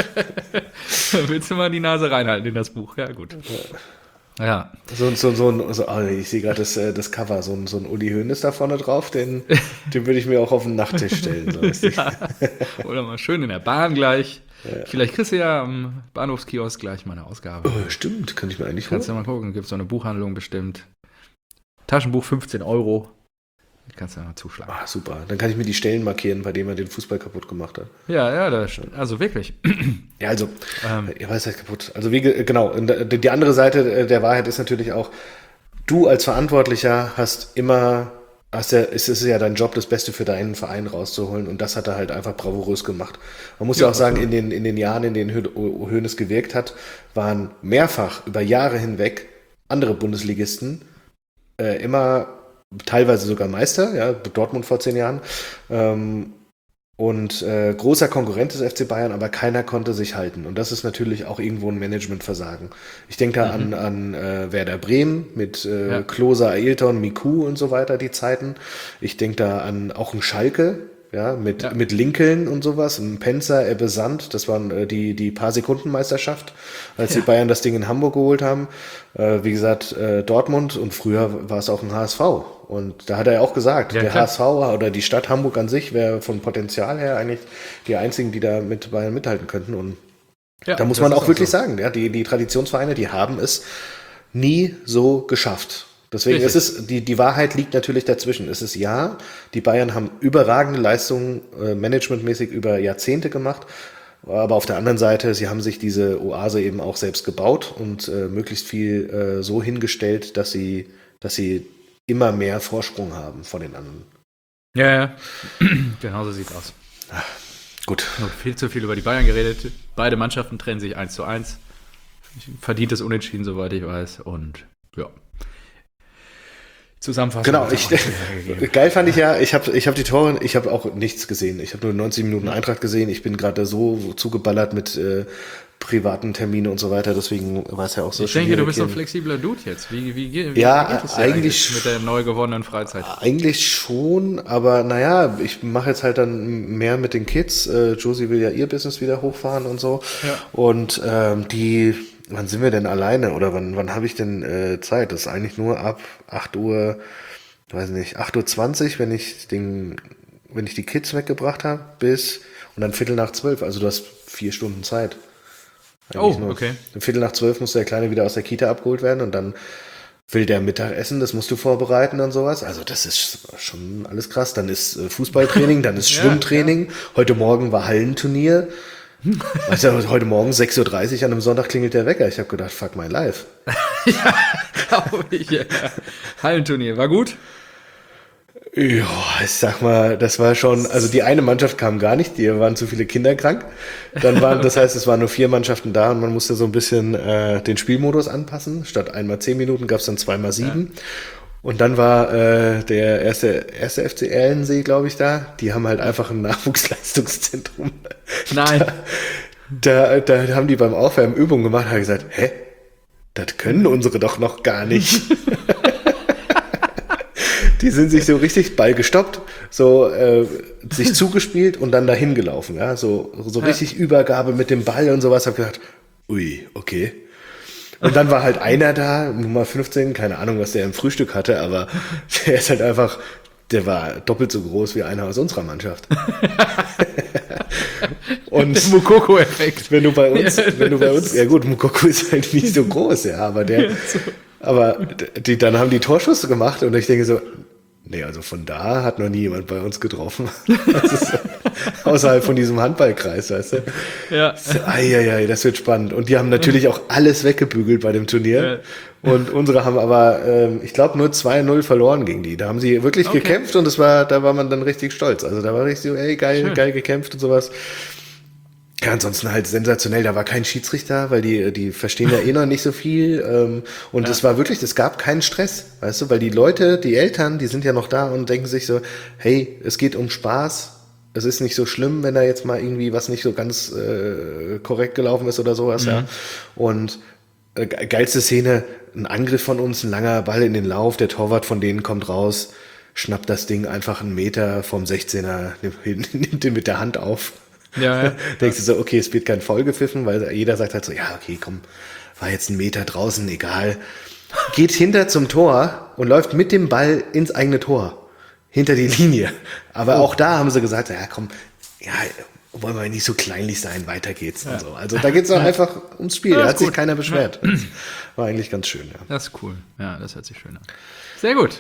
Willst du mal die Nase reinhalten in das Buch? Ja, gut. Ja. So, so, so, ein- so oh, ich sehe gerade das, äh, das Cover, so ein, so ein Uli Hoeneß da vorne drauf, den, den würde ich mir auch auf den Nachttisch stellen. So weißt du. Ja. Oder mal schön in der Bahn gleich. Vielleicht kriegst du ja am Bahnhofskiosk gleich mal eine Ausgabe. Oh, stimmt, könnte ich mir eigentlich Kannst du holen. mal gucken, gibt es so eine Buchhandlung bestimmt. Taschenbuch fünfzehn Euro. Kannst du ja mal zuschlagen. Ah, super. Dann kann ich mir die Stellen markieren, bei denen er den Fußball kaputt gemacht hat. Ja, ja, das stimmt. Also wirklich. Ja, also, Ähm. ihr weiß halt kaputt. Also, wie, ge- genau, und die die andere Seite der Wahrheit ist natürlich auch, du als Verantwortlicher hast immer, hast ja, es ist ja dein Job, das Beste für deinen Verein rauszuholen und das hat er halt einfach bravourös gemacht. Man muss ja, Ja, auch sagen, absolut. in den, in den Jahren, in denen Hö- Hoeneß gewirkt hat, waren mehrfach über Jahre hinweg andere Bundesligisten äh, immer teilweise sogar Meister, ja, Dortmund vor zehn Jahren, ähm, und äh, großer Konkurrent des F C Bayern, aber keiner konnte sich halten. Und das ist natürlich auch irgendwo ein Managementversagen. Ich denke da an, an äh, Werder Bremen mit äh, Ja. Klose, Ailton, Miku und so weiter, die Zeiten. Ich denke da an auch einen Schalke, ja, mit, Ja. mit Lincoln und sowas, ein Penzer, Ebbe Sand, das waren äh, die, die paar Sekunden Meisterschaft, als Ja. die Bayern das Ding in Hamburg geholt haben. Äh, wie gesagt, äh, Dortmund und früher war es auch ein H S V. Und da hat er ja auch gesagt, Ja, der klar. H S V oder die Stadt Hamburg an sich wäre von Potenzial her eigentlich die einzigen, die da mit Bayern mithalten könnten. Und Ja, da muss das man ist auch wirklich so. sagen, ja, die, die Traditionsvereine, die haben es nie so geschafft. Deswegen Richtig. ist es, die, die Wahrheit liegt natürlich dazwischen. Es ist ja, die Bayern haben überragende Leistungen äh, managementmäßig über Jahrzehnte gemacht. Aber auf der anderen Seite, sie haben sich diese Oase eben auch selbst gebaut und äh, möglichst viel äh, so hingestellt, dass sie, dass sie immer mehr Vorsprung haben vor den anderen. Ja, ja. Genau so sieht's aus. Gut. Noch viel zu viel über die Bayern geredet. Beide Mannschaften trennen sich eins zu eins. Verdientes Unentschieden, soweit ich weiß. Und ja. Zusammenfassung. Genau, hat's ich, auch nicht mehr gegeben. geil fand ich ja, ich habe ich hab die Tore, ich habe auch nichts gesehen. Ich habe nur neunzig Minuten Eintracht gesehen. Ich bin gerade so zugeballert mit äh, privaten Terminen und so weiter. Deswegen war es ja auch so Ich denke, du schwierig bist so ein hier. flexibler Dude jetzt. Wie, wie, wie, Ja, wie geht es dir eigentlich- mit der neu gewonnenen Freizeit? Eigentlich schon, aber naja, ich mache jetzt halt dann mehr mit den Kids. Äh, Josie will ja ihr Business wieder hochfahren und so. Ja. Und ähm, die, wann sind wir denn alleine oder wann, wann habe ich denn äh, Zeit? Das ist eigentlich nur ab acht Uhr, weiß nicht, acht Uhr zwanzig, wenn ich den, wenn ich die Kids weggebracht habe, bis und dann Viertel nach zwölf. Also du hast vier Stunden Zeit. Eigentlich Oh, nur. okay. Um Viertel nach zwölf muss der Kleine wieder aus der Kita abgeholt werden und dann will der Mittag essen, das musst du vorbereiten und sowas. Also das ist schon alles krass. Dann ist äh, Fußballtraining, dann ist Ja, Schwimmtraining. Heute Morgen war Hallenturnier. Also heute Morgen sechs Uhr dreißig an einem Sonntag klingelt der Wecker. Ich habe gedacht, fuck my life. Ja, glaube ich. Ja. Hallenturnier, war gut? Ja, ich sag mal, das war schon, also die eine Mannschaft kam gar nicht, die waren zu viele Kinder krank. Dann waren, das heißt, es waren nur vier Mannschaften da und man musste so ein bisschen äh, den Spielmodus anpassen. Statt einmal zehn Minuten gab es dann zweimal sieben. Ja. Und dann war äh, der erste, erste F C Erlensee, glaube ich, da. Die haben halt einfach ein Nachwuchsleistungszentrum. Nein. Da, da, da haben die beim Aufwärmen Übungen gemacht, haben gesagt, hä? Das können unsere doch noch gar nicht. Die sind sich so richtig Ball gestoppt, so äh, sich zugespielt und dann dahin gelaufen. Ja? So, so richtig Übergabe mit dem Ball und sowas. Hab gedacht, ui, okay. Und dann war halt einer da, Nummer fünfzehn, keine Ahnung, was der im Frühstück hatte, aber der ist halt einfach, der war doppelt so groß wie einer aus unserer Mannschaft. Und der Mukoko-Effekt. Wenn du bei uns, wenn du bei uns, ja gut, Mukoko ist halt nicht so groß, ja, aber der, aber die, dann haben die Torschüsse gemacht und ich denke so, nee, also von da hat noch nie jemand bei uns getroffen. Das ist so, außerhalb von diesem Handballkreis, weißt du? Ja. So, ai, ai, ai, das wird spannend. Und die haben natürlich auch alles weggebügelt bei dem Turnier. Ja. Und unsere haben aber, ähm, ich glaube, nur zwei null verloren gegen die. Da haben sie wirklich okay. gekämpft und das war, da war man dann richtig stolz. Also da war richtig so, ey, geil, Schön. geil gekämpft und sowas. Ja, ansonsten halt sensationell, da war kein Schiedsrichter, weil die, die verstehen ja eh noch nicht so viel. Ähm, und es ja. war wirklich, es gab keinen Stress, weißt du, weil die Leute, die Eltern, die sind ja noch da und denken sich so, hey, es geht um Spaß. Es ist nicht so schlimm, wenn da jetzt mal irgendwie was nicht so ganz äh, korrekt gelaufen ist oder sowas, mhm. ja. Und äh, geilste Szene, ein Angriff von uns, ein langer Ball in den Lauf, der Torwart von denen kommt raus, schnappt das Ding einfach einen Meter vom sechzehner, nimmt, nimmt den mit der Hand auf. Ja, ja. Denkst du so, okay, es wird kein Foul gepfiffen, weil jeder sagt halt so, ja, okay, komm, war jetzt ein Meter draußen, egal. Geht hinter zum Tor und läuft mit dem Ball ins eigene Tor, hinter die Linie. Aber oh. auch da haben sie gesagt, ja, komm, ja, wollen wir nicht so kleinlich sein, weiter geht's ja. und so. Also da geht's auch einfach ums Spiel, ja, da hat gut. sich keiner beschwert. Ja. War eigentlich ganz schön, ja. Das ist cool, ja, das hört sich schön an. Sehr gut.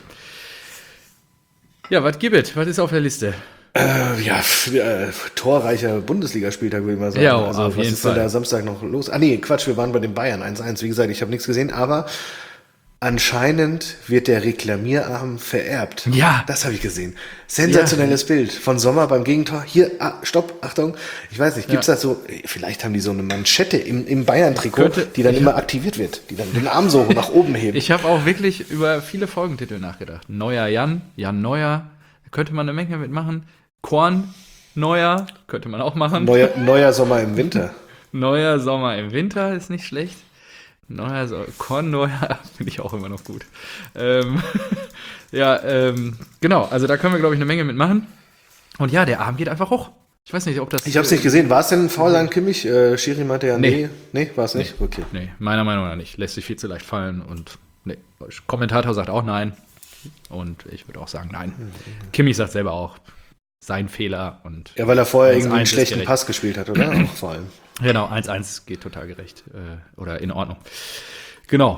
Ja, was gibt es? Was ist auf der Liste? Äh, ja, äh, torreicher Bundesligaspieltag, würde ich mal sagen. Ja, oh, also, auf was jeden ist Fall. denn da Samstag noch los? Ah nee, Quatsch, wir waren bei den Bayern eins eins. Wie gesagt, ich habe nichts gesehen, aber anscheinend wird der Reklamierarm vererbt. Ja. Das habe ich gesehen. Sensationelles ja. Bild von Sommer beim Gegentor. Hier, ah, stopp, Achtung. Ich weiß nicht, gibt's ja. das so, vielleicht haben die so eine Manschette im, im Bayern-Trikot, die dann immer hab, aktiviert wird, die dann den Arm so nach oben hebt. Ich habe auch wirklich über viele Folgentitel nachgedacht. Neuer Jan, Jan Neuer, da könnte man eine Menge mitmachen. Korn, Neuer, könnte man auch machen. Neuer, neuer Sommer im Winter. Neuer Sommer im Winter ist nicht schlecht. Neuer so Korn, Neuer, finde ich auch immer noch gut. Ähm, ja, ähm, genau, also da können wir, glaube ich, eine Menge mitmachen. Und ja, der Arm geht einfach hoch. Ich weiß nicht, ob das... Ich habe es nicht gesehen. War es denn ein Foul an Kimmich? Äh, Schiri meinte ja, nee. Nee, nee war es nicht? Nee. Okay. Nee, meiner Meinung nach nicht. Lässt sich viel zu leicht fallen und nee. Kommentator sagt auch nein. Und ich würde auch sagen nein. Mhm. Kimmich sagt selber auch, sein Fehler. Und ja, weil er vorher irgendwie einen schlechten Pass gespielt hat, oder? Auch vor allem. Genau, eins eins geht total gerecht äh, oder in Ordnung. Genau.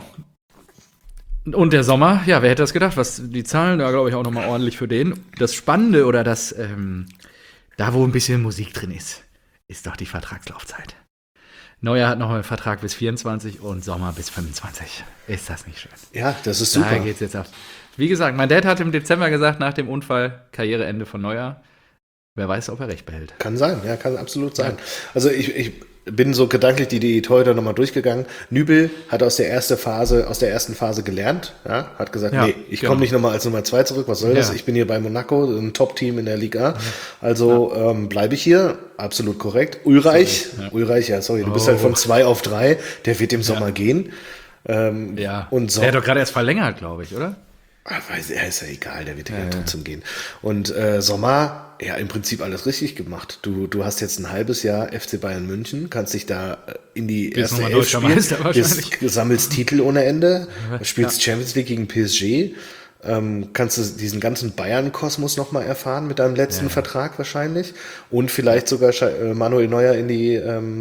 Und der Sommer, ja, wer hätte das gedacht? Was die Zahlen, da glaube ich auch nochmal ordentlich für den. Das Spannende oder das, ähm, da wo ein bisschen Musik drin ist, ist doch die Vertragslaufzeit. Neuer hat noch einen Vertrag bis vierundzwanzig und Sommer bis fünfundzwanzig. Ist das nicht schön? Ja, das ist super. Da geht's jetzt ab. Wie gesagt, mein Dad hat im Dezember gesagt, nach dem Unfall, Karriereende von Neuer. Wer weiß, ob er recht behält. Kann sein, ja, kann absolut sein. Ja. Also ich, ich bin so gedanklich die, die Torhüter nochmal durchgegangen. Nübel hat aus der ersten Phase, aus der ersten Phase gelernt, ja, hat gesagt, ja, nee, ich genau. komme nicht nochmal als Nummer zwei zurück, was soll ja. das? Ich bin hier bei Monaco, ein Top-Team in der Liga. Ja. Also ja. ähm, bleibe ich hier, absolut korrekt. Ulreich, ja. Ulreich, ja, sorry, du oh. bist halt von zwei auf drei, der wird im Sommer ja. gehen. Ähm, ja, und so. Der hat doch gerade erst verlängert, glaube ich, oder? Weiß, ja, ist ja egal, der wird ja, ja trotzdem gehen. Und äh, Sommer, ja, im Prinzip alles richtig gemacht. Du, du hast jetzt ein halbes Jahr F C Bayern München, kannst dich da in die Bist erste Elf spielen, du sammelst Titel ohne Ende, spielst ja. Champions League gegen P S G, ähm, kannst du diesen ganzen Bayern-Kosmos nochmal erfahren mit deinem letzten ja. Vertrag wahrscheinlich und vielleicht sogar äh, Manuel Neuer in die ähm,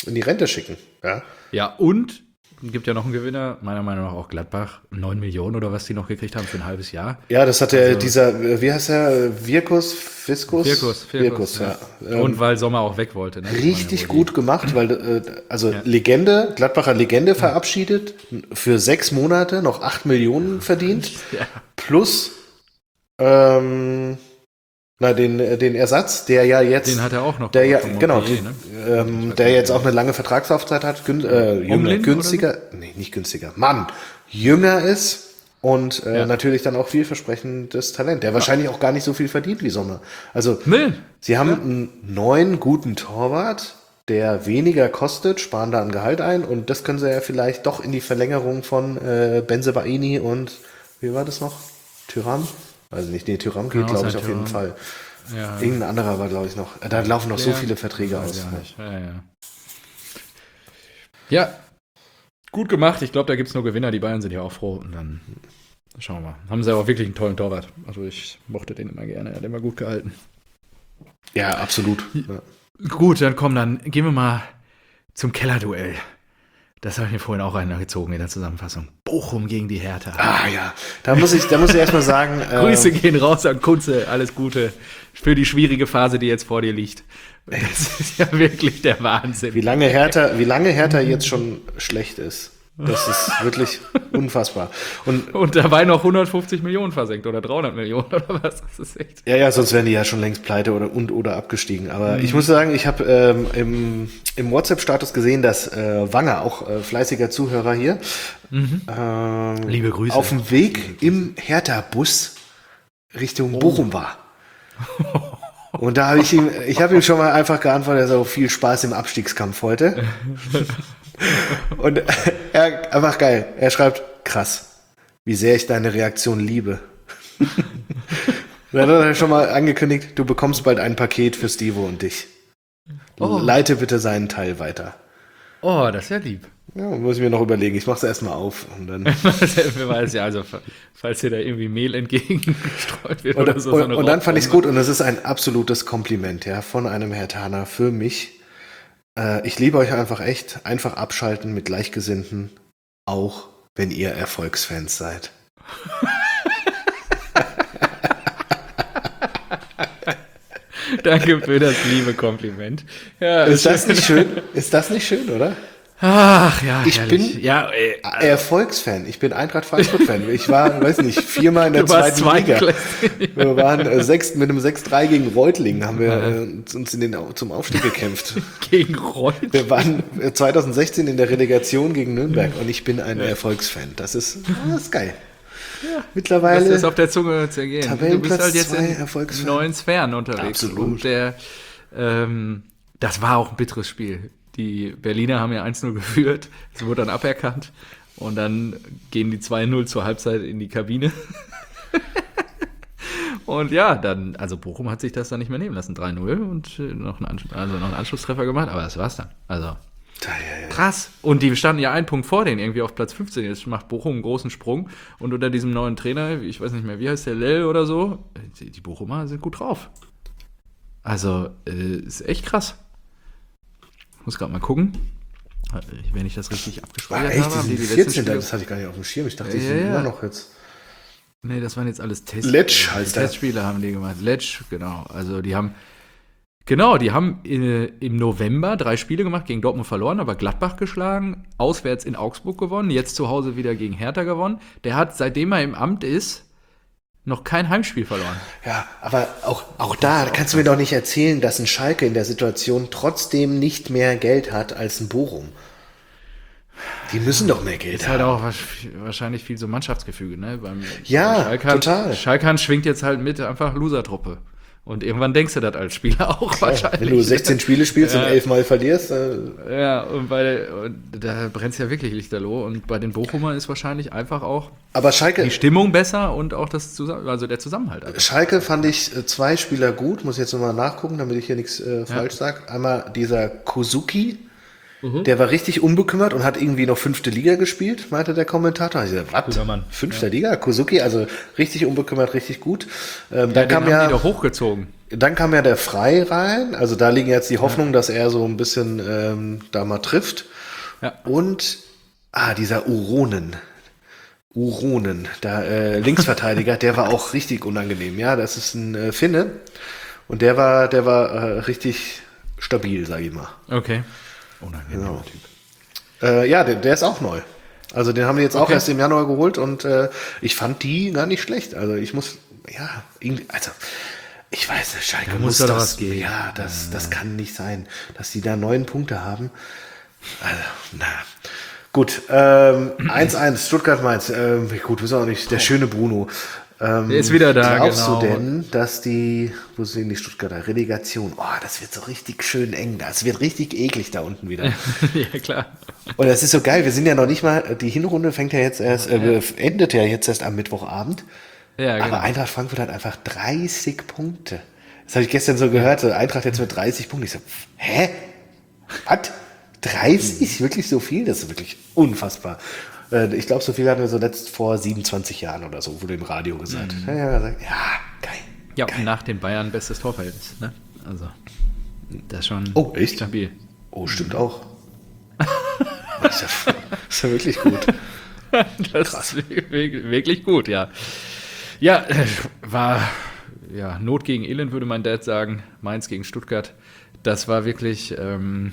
in die Rente schicken. Ja, Ja, und gibt ja noch einen Gewinner, meiner Meinung nach auch Gladbach, neun Millionen oder was die noch gekriegt haben für ein halbes Jahr. ja das hat der, Also- dieser, wie heißt der, Virkus, Fiskus? Virkus, Virkus, ja. ja. Und weil Sommer auch weg wollte. Ne? Richtig Ja, gut gemacht, weil, äh, also Ja. Legende, Gladbacher Legende verabschiedet, für sechs Monate noch acht Millionen verdient, Ja. plus, ähm, na, den, den Ersatz, der ja jetzt, Den hat er auch noch. der ja, von genau, Montpellier, ne? ähm, der jetzt auch eine lange Vertragslaufzeit hat, gün, äh, jünger, Omlin günstiger, nee, nicht günstiger, Mann, jünger ist und äh, Ja. natürlich dann auch vielversprechendes Talent, der wahrscheinlich auch gar nicht so viel verdient wie Sommer. Also, Nee. sie haben einen neuen guten Torwart, der weniger kostet, sparen da an Gehalt ein und das können sie ja vielleicht doch in die Verlängerung von äh, Bensebaini und, wie war das noch? Thuram? Also nicht, nee, Thuram geht, Kann auch glaube ich, sein, auf jeden Thuram. Fall. Ja. Irgendein anderer war, glaube ich, noch. Da laufen noch so Ja. viele Verträge Weiß aus. ich auch nicht. Ja, ja. ja, gut gemacht. Ich glaube, da gibt es nur Gewinner. Die Bayern sind ja auch froh. Und dann schauen wir mal. Haben sie auch wirklich einen tollen Torwart. Also ich mochte den immer gerne. Er hat immer gut gehalten. Ja, absolut. Ja. Gut, dann komm, dann gehen wir mal zum Kellerduell. Das habe ich mir vorhin auch reingezogen in der Zusammenfassung. Bochum gegen die Hertha. Ah ja, da muss ich, da muss ich erstmal sagen. Äh, Grüße gehen raus an Kunze. Alles Gute für die schwierige Phase, die jetzt vor dir liegt. Das ist ja wirklich der Wahnsinn. Wie lange Hertha, wie lange Hertha jetzt schon schlecht ist. Das ist wirklich unfassbar. Und Und dabei noch hundertfünfzig Millionen versenkt oder dreihundert Millionen oder was. Das ist echt. ja, ja, sonst wären die ja schon längst pleite oder und oder abgestiegen. Aber Mhm. ich muss sagen, ich habe ähm, im, im WhatsApp-Status gesehen, dass äh, Wanger, auch äh, fleißiger Zuhörer hier, ähm, Liebe Grüße. auf dem Weg im Hertha-Bus Richtung Bochum war. Und da habe ich ihm, ich habe ihm schon mal einfach geantwortet, so viel Spaß im Abstiegskampf heute. Und er, einfach geil. Er schreibt, krass, wie sehr ich deine Reaktion liebe. Und dann hat er schon mal angekündigt, du bekommst bald ein Paket für Stevo und dich. Oh. Leite bitte seinen Teil weiter. Oh, das ist ja lieb. Ja, muss ich mir noch überlegen. Ich mache es erstmal auf. Und dann Wer weiß ja, also falls dir da irgendwie Mehl entgegengestreut wird Und, oder so. und, so eine und dann fand ich es Rauchbombe. gut und das ist ein absolutes Kompliment, ja, von einem Hertaner für mich. Äh, ich liebe euch einfach echt. Einfach abschalten mit Gleichgesinnten, auch wenn ihr Erfolgsfans seid. Danke für das liebe Kompliment. Ja, Ist das nicht schön? Ist das nicht schön, oder? Ach ja, Ich herrlich. bin- ja, ey, Erfolgsfan. Ich bin Eintracht Frankfurt-Fan. Ich war, weiß nicht, viermal in der du warst zweiten Liga. zweitklässig. Wir waren äh, sechs, mit einem sechs drei gegen Reutlingen, haben wir äh, uns in den, Au- zum Aufstieg gekämpft. Gegen Reut. Wir waren äh, zwanzig sechzehn in der Relegation gegen Nürnberg und ich bin ein Erfolgsfan. Das ist, das ist geil. Das Mittlerweile ist auf der Zunge zergehen. Du bist Tabellenplatz halt jetzt zwei, in Erfolgsfan. neuen Sphären unterwegs. Absolut. Und der, ähm, das war auch ein bitteres Spiel. Die Berliner haben ja eins null geführt. Es wurde dann aberkannt. Und dann gehen die zwei null zur Halbzeit in die Kabine. Und ja, dann, also Bochum hat sich das dann nicht mehr nehmen lassen. drei null und äh, noch einen, Ansch- also noch einen Anschlusstreffer gemacht. Aber das war's dann. Also Ja, ja, ja. krass. Und die standen ja einen Punkt vor denen, irgendwie auf Platz fünfzehn. Jetzt macht Bochum einen großen Sprung. Und unter diesem neuen Trainer, ich weiß nicht mehr, wie heißt der, Lell oder so, die, die Bochumer sind gut drauf. Also, äh, ist echt krass. Ich muss gerade mal gucken, wenn ich das richtig War abgespeichert echt, habe. die haben sind die die letzten vierzehn. Spiele- Das hatte ich gar nicht auf dem Schirm. Ich dachte, die Ja, sind ja. immer noch jetzt. Nee, das waren jetzt alles Test Letsch heißt der. Testspiele haben die gemacht. Letsch, genau. Also die haben, genau, die haben äh, im November drei Spiele gemacht, gegen Dortmund verloren, aber Gladbach geschlagen, auswärts in Augsburg gewonnen, jetzt zu Hause wieder gegen Hertha gewonnen. Der hat, seitdem er im Amt ist, noch kein Heimspiel verloren. Ja, aber auch, auch da kannst du mir doch nicht erzählen, dass ein Schalke in der Situation trotzdem nicht mehr Geld hat als ein Bochum. Die müssen doch mehr Geld Ist halt haben. auch wasch- wahrscheinlich viel so Mannschaftsgefüge, ne? Beim, Ja, bei Schalke, total. Schalke schwingt jetzt halt mit einfach Losertruppe. Und irgendwann denkst du das als Spieler auch wahrscheinlich. Wenn du sechzehn Spiele spielst Ja. und elfmal verlierst, äh, Ja, und, bei, und da brennt es ja wirklich lichterloh. Und bei den Bochumern ist wahrscheinlich einfach auch aber Schalke, die Stimmung besser und auch das Zusammen also der Zusammenhalt. Also. Schalke fand ich äh, zwei Spieler gut, muss ich jetzt nochmal nachgucken, damit ich hier nichts äh, falsch sage. Einmal dieser Kozuki, Mhm. der war richtig unbekümmert und hat irgendwie noch fünfte Liga gespielt, meinte der Kommentator. Ich dachte, was? Guter Mann. Fünfte Liga? Kozuki, also richtig unbekümmert, richtig gut. Ähm, Ja, dann den kam haben ja, die doch hochgezogen. dann kam ja der Frei rein. Also da liegen jetzt die Hoffnungen, ja. dass er so ein bisschen ähm, da mal trifft. Ja. Und, ah, dieser Uronen. Uronen, der äh, Linksverteidiger, der war auch richtig unangenehm. Ja, das ist ein äh, Finne. Und der war, der war äh, richtig stabil, sag ich mal. Okay. Unangenehmer Genau. Typ. Äh, ja, der, der ist auch neu. Also den haben wir jetzt auch Okay. erst im Januar geholt und äh, ich fand die gar nicht schlecht. Also ich muss, ja, irgendwie, also ich weiß nicht, Schalke Da muss muss doch das, was gehen. ja, das, das kann nicht sein, dass die da neun Punkte haben. Also, na. Gut, ähm, eins eins, Stuttgart-Mainz. Ähm, gut, wissen wir auch nicht, der schöne Bruno. Ähm, Der ist wieder da, glaubst genau. du denn, dass die, wo sind die Stuttgarter, Relegation, oh, das wird so richtig schön eng, das wird richtig eklig da unten wieder. Ja, klar. Und das ist so geil, wir sind ja noch nicht mal, die Hinrunde fängt ja jetzt erst, äh, endet ja jetzt erst am Mittwochabend. Ja, genau. Aber Eintracht Frankfurt hat einfach dreißig Punkte. Das habe ich gestern so gehört, so Eintracht jetzt mit dreißig Punkten. Ich so, hä? Was? dreißig? Wirklich so viel? Das ist wirklich unfassbar. Äh, Ich glaube, so viel hatten wir so letzt vor siebenundzwanzig Jahren oder so, wurde im Radio gesagt. Mhm. Ja, ja, gesagt, ja, geil. Ja, geil. und nach den Bayern bestes Torverhältnis, ne? Also, das ist schon Oh, echt? stabil. Oh, stimmt auch. Das ist ja, das ist ja wirklich gut. Das Krass. ist wirklich, wirklich gut, ja. Ja, äh, war ja Not gegen Elend, würde mein Dad sagen. Mainz gegen Stuttgart. Das war wirklich. Ähm,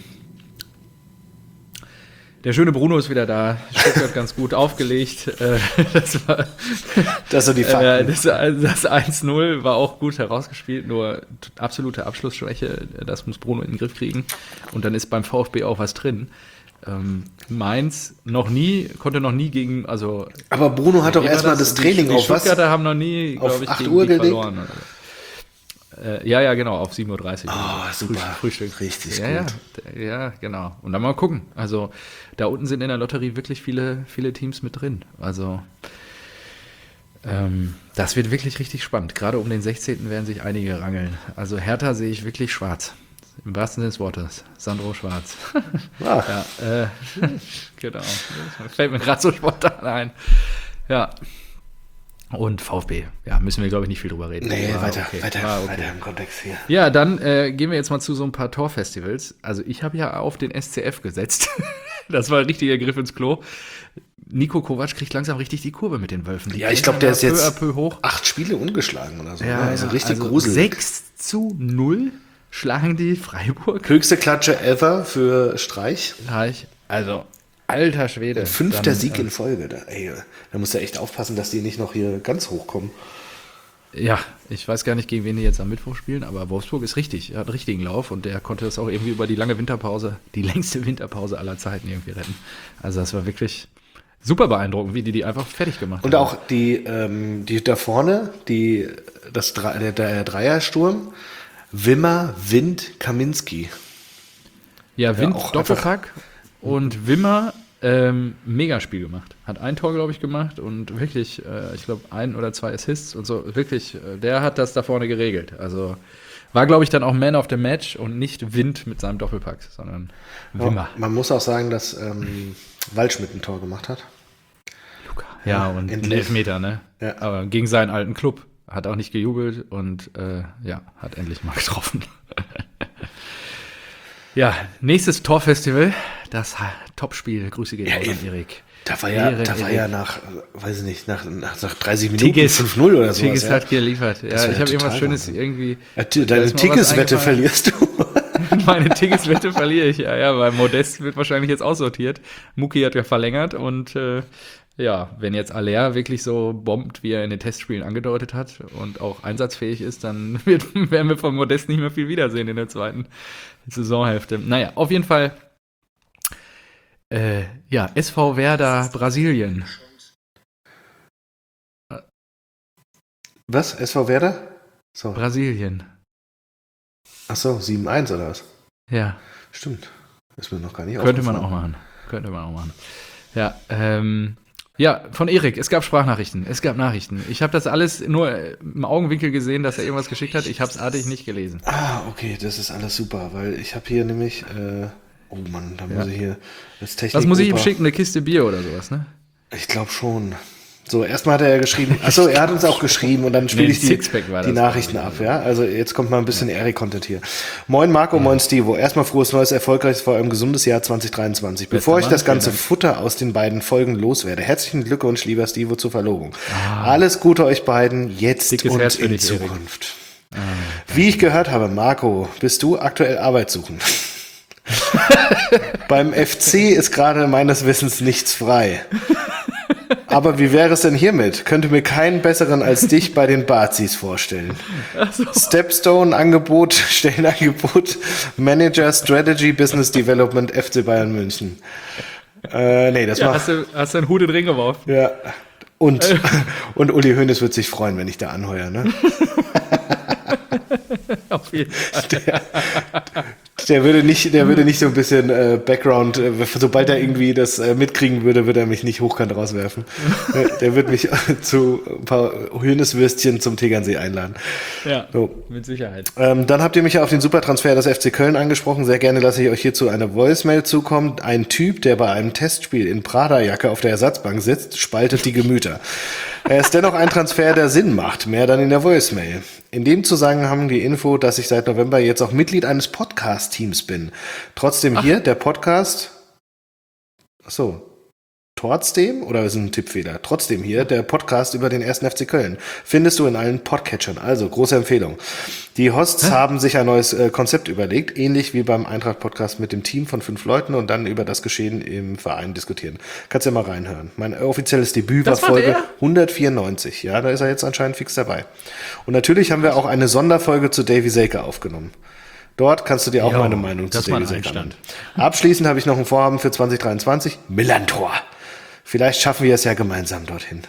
der schöne Bruno ist wieder da. Stuttgart ganz gut aufgelegt. Äh, das war. Das sind die Äh, Fakten. das das eins null war auch gut herausgespielt, nur t- absolute Abschlussschwäche. Das muss Bruno in den Griff kriegen. Und dann ist beim VfB auch was drin. Ähm, Mainz noch nie, konnte noch nie gegen, also Aber Bruno hat doch wie war erstmal das Die- Training die auf was? Stuttgarter haben noch nie, Auf glaube ich, acht gegen Uhr die gelegt? verloren. Oder so. Äh, ja, ja, genau, auf sieben Uhr dreißig. Oh, super. Frühstück. Richtig ja, gut. Ja, ja, genau. Und dann mal gucken. Also da unten sind in der Lotterie wirklich viele, viele Teams mit drin. Also ähm, das wird wirklich richtig spannend. Gerade um den sechzehnten werden sich einige rangeln. Also Hertha sehe ich wirklich schwarz. Im wahrsten Sinne des Wortes. Sandro Schwarz. Ah. Ja, äh, genau. Das fällt mir gerade so spontan ein. Ja. Und VfB. Ja, müssen wir, glaube ich, nicht viel drüber reden. Nee, War weiter, okay. weiter, War okay. weiter im Kontext hier. Ja, dann äh, gehen wir jetzt mal zu so ein paar Torfestivals. Also ich habe ja auf den S C F gesetzt. Das war ein richtiger Griff ins Klo. Nico Kovac kriegt langsam richtig die Kurve mit den Wölfen. Die Ja, ich gehen glaube, der da ist peu jetzt à peu hoch. acht Spiele ungeschlagen oder so. Ja, ne? Also ja, richtig also gruselig. sechs zu null schlagen die Freiburg. Höchste Klatsche ever für Streich. Reich. Also, alter Schwede. Fünfter Dann, Sieg äh, in Folge. Da, ey, da musst du echt aufpassen, dass die nicht noch hier ganz hochkommen. Ja, ich weiß gar nicht, gegen wen die jetzt am Mittwoch spielen, aber Wolfsburg ist richtig. Er hat einen richtigen Lauf und der konnte das auch irgendwie über die lange Winterpause, die längste Winterpause aller Zeiten irgendwie retten. Also das war wirklich super beeindruckend, wie die die einfach fertig gemacht Und haben. auch die, ähm, die da vorne, die, das, Dre- der, der Dreiersturm, Wimmer, Wind, Kaminski. Ja, Wind, auch Doppelpack und Wimmer, ähm, Megaspiel gemacht. Hat ein Tor, glaube ich, gemacht und wirklich, äh, ich glaube, ein oder zwei Assists und so. Wirklich, äh, der hat das da vorne geregelt. Also war, glaube ich, dann auch Man of the Match und nicht Wind mit seinem Doppelpack, sondern Wimmer. Ja, man muss auch sagen, dass ähm, Waldschmidt ein Tor gemacht hat. Luca. Ja, und endlich. einen Elfmeter, ne? Ja. Aber gegen seinen alten Club. Hat auch nicht gejubelt und äh, ja, hat endlich mal getroffen. Ja, nächstes Torfestival, das ha- Topspiel. Grüße gehen Ja, raus an eben. Erik. Da war ja, Erik, da war Erik. ja nach, äh, weiß ich nicht, nach, nach, nach dreißig Minuten Tigges. fünf null oder so. Tigges Ja. hat geliefert. Das Ja, war ich ja habe irgendwas total Schönes Wahnsinn. irgendwie. Ja, ti- da Deine ist mir was Tigges-Wette eingefallen. verlierst du. Meine Tigges-Wette verliere ich. Ja, ja, weil Modest wird wahrscheinlich jetzt aussortiert. Muki hat ja verlängert und äh, ja, wenn jetzt Aller wirklich so bombt, wie er in den Testspielen angedeutet hat und auch einsatzfähig ist, dann wird, werden wir von Modest nicht mehr viel wiedersehen in der zweiten Saisonhälfte. Naja, auf jeden Fall, äh, ja, S V Werder Brasilien. Was? S V Werder? So. Brasilien. Ach so, sieben eins oder was? Ja. Stimmt. Ist mir noch gar nicht Könnte man aufgefallen. auch machen. Könnte man auch machen. Ja, ähm, ja, von Erik. Es gab Sprachnachrichten. Es gab Nachrichten. Ich habe das alles nur im Augenwinkel gesehen, dass er irgendwas geschickt hat. Ich habe es artig nicht gelesen. Ah, okay, das ist alles super, weil ich habe hier nämlich, äh, oh Mann, da muss Ja. ich hier das Technik. Was muss ich ihm schicken? Eine Kiste Bier oder sowas, ne? Ich glaube schon. So, erstmal hat er ja geschrieben, achso, er hat uns auch geschrieben und dann spiele Nee, ich die, Sixpack war die das, Nachrichten ab, ja. Also jetzt kommt mal ein bisschen Eric-Content hier. Moin Marco, moin Stevo. Erstmal frohes neues, erfolgreiches, vor allem gesundes Jahr zwanzig dreiundzwanzig. Bevor ich Mann, das ganze vielen Dank. Futter aus den beiden Folgen loswerde, herzlichen Glückwunsch, lieber Stevo, zur Verlobung. Alles Gute euch beiden, jetzt Dickes und Herz für in dich, Erik. Zukunft. Wie ich gehört habe, Marco, bist du aktuell arbeitssuchend? Beim F C ist gerade meines Wissens nichts frei. Aber wie wäre es denn hiermit? Könnte mir keinen besseren als dich bei den Bazis vorstellen. So. Stepstone-Angebot, Stellenangebot, Manager Strategy Business Development F C Bayern München. Äh, nee, das Ja, war... hast du, hast du einen Hut in den Ring geworfen? Ja. Und, und Uli Hoeneß wird sich freuen, wenn ich da anheuere, ne? Auf jeden Fall. Der, der würde nicht, der würde nicht so ein bisschen äh, Background, äh, sobald er irgendwie das äh, mitkriegen würde, würde er mich nicht hochkant rauswerfen. der, der wird mich zu ein paar Höhneswürstchen zum Tegernsee einladen. Ja, So. mit Sicherheit. Ähm, dann habt ihr mich ja auf den Supertransfer des F C Köln angesprochen. Sehr gerne lasse ich euch hierzu eine Voicemail zukommen. Ein Typ, der bei einem Testspiel in Prada-Jacke auf der Ersatzbank sitzt, spaltet die Gemüter. Er ist dennoch ein Transfer, der Sinn macht. Mehr dann in der Voicemail. In dem Zusammenhang die Info, dass ich seit November jetzt auch Mitglied eines Podcast-Teams bin. Trotzdem hier, der Podcast... Ach so. Trotzdem, oder ist ein Tippfehler? Trotzdem hier, der Podcast über den ersten F C Köln. Findest du in allen Podcatchern. Also, große Empfehlung. Die Hosts Hä? haben sich ein neues äh, Konzept überlegt, ähnlich wie beim Eintracht-Podcast mit dem Team von fünf Leuten und dann über das Geschehen im Verein diskutieren. Kannst ja mal reinhören. Mein offizielles Debüt Das war war Folge der? hundertvierundneunzig. Ja, da ist er jetzt anscheinend fix dabei. Und natürlich haben wir auch eine Sonderfolge zu Davy Selke aufgenommen. Dort kannst du dir auch Jo, meine Meinung zu das war Davy ein Selke Einstand. anhören. Abschließend habe ich noch ein Vorhaben für zwanzig dreiundzwanzig. Millantor. Vielleicht schaffen wir es ja gemeinsam dorthin.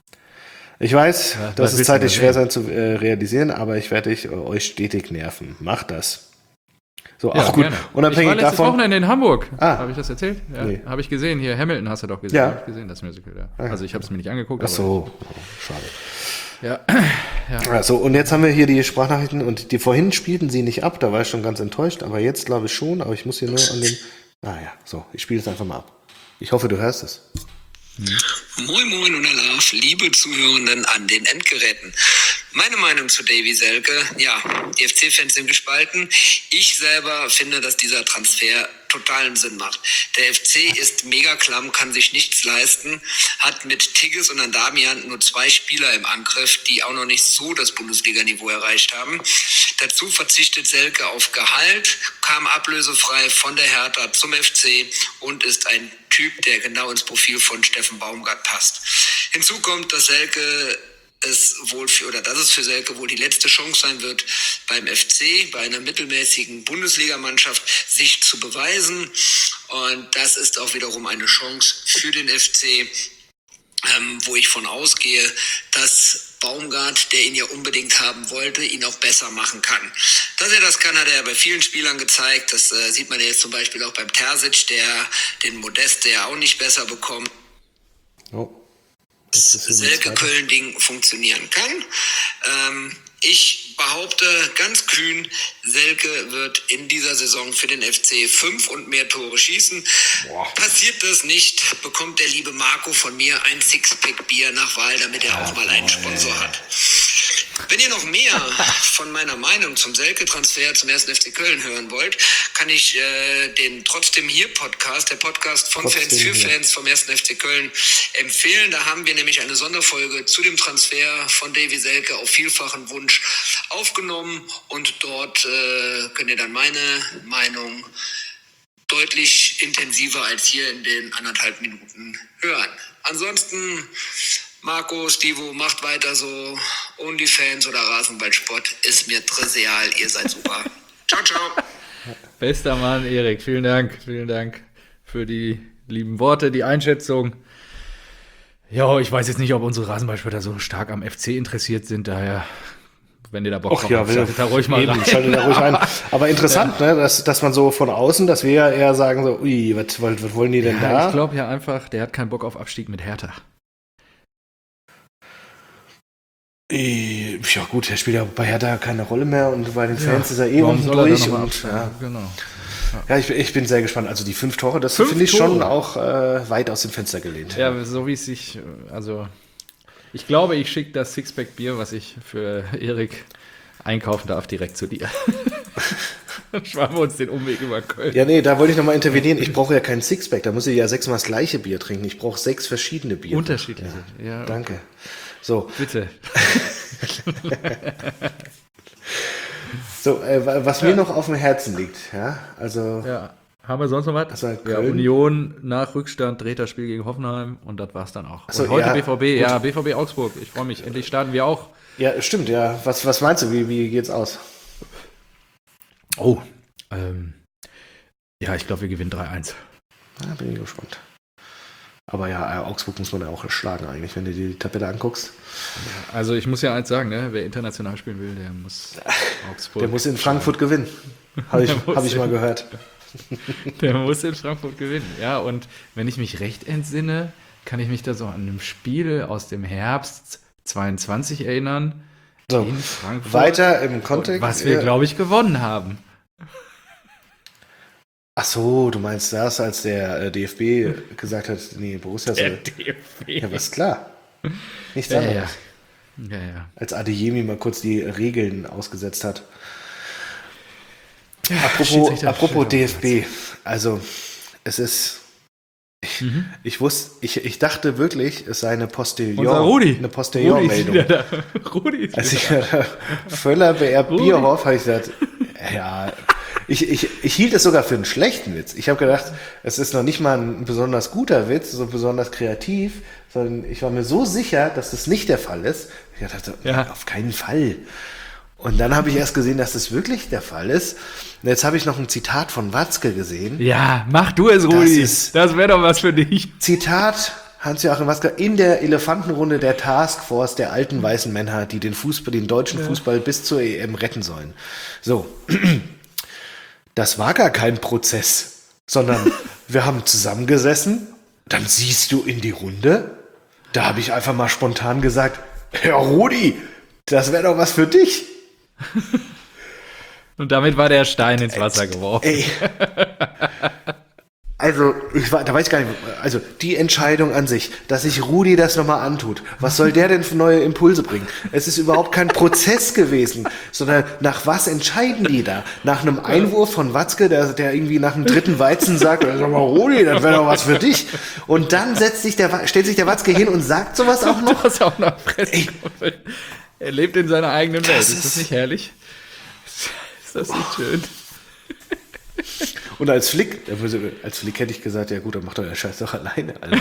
Ich weiß, Ja, dass was es willst du zeitlich denn schwer sehen? sein zu äh, realisieren, aber ich werde dich, äh, euch stetig nerven. Macht das. So, Ja, ach gut. gerne. Ich war Unabhängig letztes davon. Wochenende in Hamburg. Ah. Habe ich das erzählt? Ja, Nee. habe ich gesehen. Hier, Hamilton hast du doch gesehen. Ja. Hab ich gesehen, das Musical. Ja. Also ich habe es mir nicht angeguckt. Ach so, oh, Aber, schade. ja. Also, und jetzt haben wir hier die Sprachnachrichten und die vorhin spielten sie nicht ab, da war ich schon ganz enttäuscht, aber jetzt glaube ich schon, aber ich muss hier nur an den. Ah ja, so, ich spiele es einfach mal ab. Ich hoffe, du hörst es. Moin Moin und Alaf, liebe Zuhörenden an den Endgeräten. Meine Meinung zu Davy Selke, ja, die F C-Fans sind gespalten. Ich selber finde, dass dieser Transfer totalen Sinn macht. Der F C ist mega klamm, kann sich nichts leisten, hat mit Tigges und Andamian nur zwei Spieler im Angriff, die auch noch nicht so das Bundesliga-Niveau erreicht haben. Dazu verzichtet Selke auf Gehalt, kam ablösefrei von der Hertha zum F C und ist ein Typ, der genau ins Profil von Steffen Baumgart passt. Hinzu kommt, dass Selke es wohl für, oder dass es für Selke wohl die letzte Chance sein wird, beim F C, bei einer mittelmäßigen Bundesligamannschaft, sich zu beweisen. Und das ist auch wiederum eine Chance für den F C, ähm, wo ich von ausgehe, dass Baumgart, der ihn ja unbedingt haben wollte, ihn auch besser machen kann. Dass er das kann, hat er ja bei vielen Spielern gezeigt. Das äh, sieht man ja jetzt zum Beispiel auch beim Terzic, der den Modeste ja auch nicht besser bekommt. Oh. Das Selke-Köln-Ding funktionieren kann. Ähm, ich behaupte ganz kühn, Selke wird in dieser Saison für den F C fünf und mehr Tore schießen. Boah. Passiert das nicht, bekommt der liebe Marco von mir ein Sixpack Bier nach Wahl, damit er auch mal einen Sponsor hat. Wenn ihr noch mehr von meiner Meinung zum Selke-Transfer zum ersten F C Köln hören wollt, kann ich äh, den Trotzdem hier Podcast, der Podcast von Trotzdem Fans für hier. Fans vom ersten F C Köln empfehlen. Da haben wir nämlich eine Sonderfolge zu dem Transfer von Davy Selke auf vielfachen Wunsch aufgenommen und dort äh, könnt ihr dann meine Meinung deutlich intensiver als hier in den anderthalb Minuten hören. Ansonsten Marco, Stivo, macht weiter so. OnlyFans oder Rasenballsport ist mir trivial. Ihr seid super. Ciao, ciao. Bester Mann, Erik. Vielen Dank. Vielen Dank für die lieben Worte, die Einschätzung. Ja, ich weiß jetzt nicht, ob unsere Rasenballspieler so stark am F C interessiert sind. Daher, wenn ihr da Bock Och drauf ja, habt, will, schaltet da ruhig mal eben, rein. schaltet da ruhig ein. Aber interessant, ne, dass, dass man so von außen, dass wir ja eher sagen so, ui, was, was, was wollen die denn Ja, da? ich glaube ja einfach, der hat keinen Bock auf Abstieg mit Hertha. Äh, Ja gut, der spielt ja bei Hertha keine Rolle mehr und bei den Fans Ja, ist er eh warum unten soll er da durch. noch mal Und, absteigen? ja, Genau. ja ich, ich bin sehr gespannt. Also die fünf Tore, das Fünf finde ich Tore? schon auch äh, weit aus dem Fenster gelehnt. Ja, so wie es sich, also Ich glaube, ich schicke das Sixpack Bier, was ich für Erik einkaufen darf, direkt zu dir. Dann sparen wir uns den Umweg über Köln. Ja, nee, da wollte ich nochmal intervenieren. Ich brauche ja keinen Sixpack, da muss ich ja sechsmal das gleiche Bier trinken. Ich brauche sechs verschiedene Bier. Unterschiedliche. Ja, okay. Danke. So. Bitte. So, äh, was mir noch auf dem Herzen liegt, ja, also. Ja. Haben wir sonst noch was? Also ja, Union nach Rückstand dreht das Spiel gegen Hoffenheim und das war's dann auch. So, und heute ja, B V B, gut. ja, B V B Augsburg. Ich freue mich. Endlich starten wir auch. Ja, stimmt, ja. Was, was meinst du? Wie, wie geht's aus? Oh, ähm, ja, ich glaube, wir gewinnen drei eins. Da bin ich gespannt. Aber ja, Augsburg muss man ja auch erschlagen eigentlich, wenn du dir die Tabelle anguckst. Also ich muss ja eins sagen, ne? Wer international spielen will, der muss Augsburg. Der muss in Frankfurt gewinnen. Habe ich, hab ich mal gehört. Der muss in Frankfurt gewinnen. Ja, und wenn ich mich recht entsinne, kann ich mich da so an einem Spiel aus dem Herbst zweiundzwanzig erinnern. So, in Frankfurt. weiter im Kontext. Was wir, glaube ich, gewonnen haben. Ach so, du meinst das, als der äh, D F B gesagt hat, nee, Borussia soll. D F B. Ja, was klar. Nichts Ja, anderes. ja. Ja, ja. Als Adeyemi mal kurz die Regeln ausgesetzt hat. Ja, Apropos, Schiedsrichter- apropos D F B, also es ist, ich, Mhm. ich wusste, ich, ich dachte wirklich, es sei eine Postillon, Unser Rudi. eine Postillon-Meldung. Rudi ist wieder da. Rudi ist Als wieder ich äh, Völler beerbt Rudi. Bierhoff, habe ich gesagt, ja, ich, ich, ich hielt es sogar für einen schlechten Witz. Ich habe gedacht, es ist noch nicht mal ein besonders guter Witz, so besonders kreativ, sondern ich war mir so sicher, dass das nicht der Fall ist. Ich dachte, Ja. auf keinen Fall. Und dann habe ich erst gesehen, dass das wirklich der Fall ist. Und jetzt habe ich noch ein Zitat von Watzke gesehen. da. Ja, mach du es, Rudi. ist- Das wäre doch was für dich. Zitat Hans-Joachim Watzke in der Elefantenrunde der Taskforce der alten weißen Männer, die den Fußball, den deutschen Fußball bis zur E M retten sollen. So, das war gar kein Prozess, sondern wir haben zusammengesessen, dann siehst du in die Runde, da habe ich einfach mal spontan gesagt, Herr Rudi, das wäre doch was für dich. Und damit war der Stein ins Wasser geworfen. Ey. Also, ich war, da weiß ich gar nicht, also die Entscheidung an sich, dass sich Rudi das nochmal antut, was soll der denn für neue Impulse bringen? Es ist überhaupt kein Prozess gewesen, sondern nach was entscheiden die da? Nach einem Einwurf von Watzke, der, der irgendwie nach dem dritten Weizen sagt, sag mal, Rudi, das wäre doch was für dich. Und dann setzt sich der, Wa- stellt sich der Watzke hin und sagt sowas auch noch? Das auch noch Pressekonferenz. Er lebt in seiner eigenen Welt. Das Ist das ist- nicht herrlich? Ist das nicht schön? Und als Flick, der würde- als Flick hätte ich gesagt, ja gut, dann macht euer Scheiß doch alleine, Alter.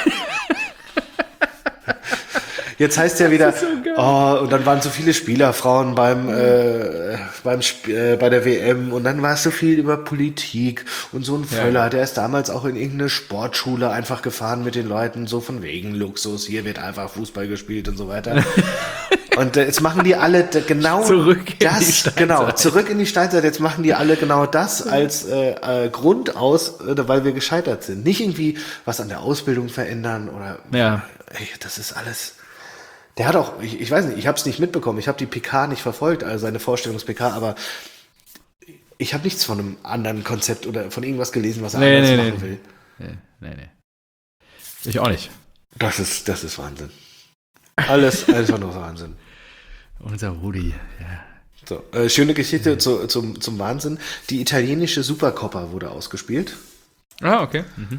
Jetzt heißt ja wieder, oh, und dann waren so viele Spielerfrauen beim, äh, beim Sp äh, bei der W M und dann war es so viel über Politik und so ein Völler, Ja. der ist damals auch in irgendeine Sportschule einfach gefahren mit den Leuten, so von wegen Luxus, hier wird einfach Fußball gespielt und so weiter. Und äh, jetzt machen die alle d- genau Zurück in die das, Steinzeit. genau, zurück in die Steinzeit. Jetzt machen die alle genau das als äh, äh, Grund aus, äh, weil wir gescheitert sind. Nicht irgendwie was an der Ausbildung verändern oder, Ja. ey, das ist alles. Der hat auch, ich, ich weiß nicht, ich habe es nicht mitbekommen, ich habe die P K nicht verfolgt, also seine Vorstellungs-P K, aber ich habe nichts von einem anderen Konzept oder von irgendwas gelesen, was er Nee, anders nee, machen nee. will. Nee, nee, nee. Ich auch nicht. Das ist, das ist Wahnsinn. Alles einfach nur Wahnsinn. Unser Rudi. Ja. So, äh, schöne Geschichte zu, zum, zum Wahnsinn. Die italienische Supercoppa wurde ausgespielt. Ah, okay. Mhm.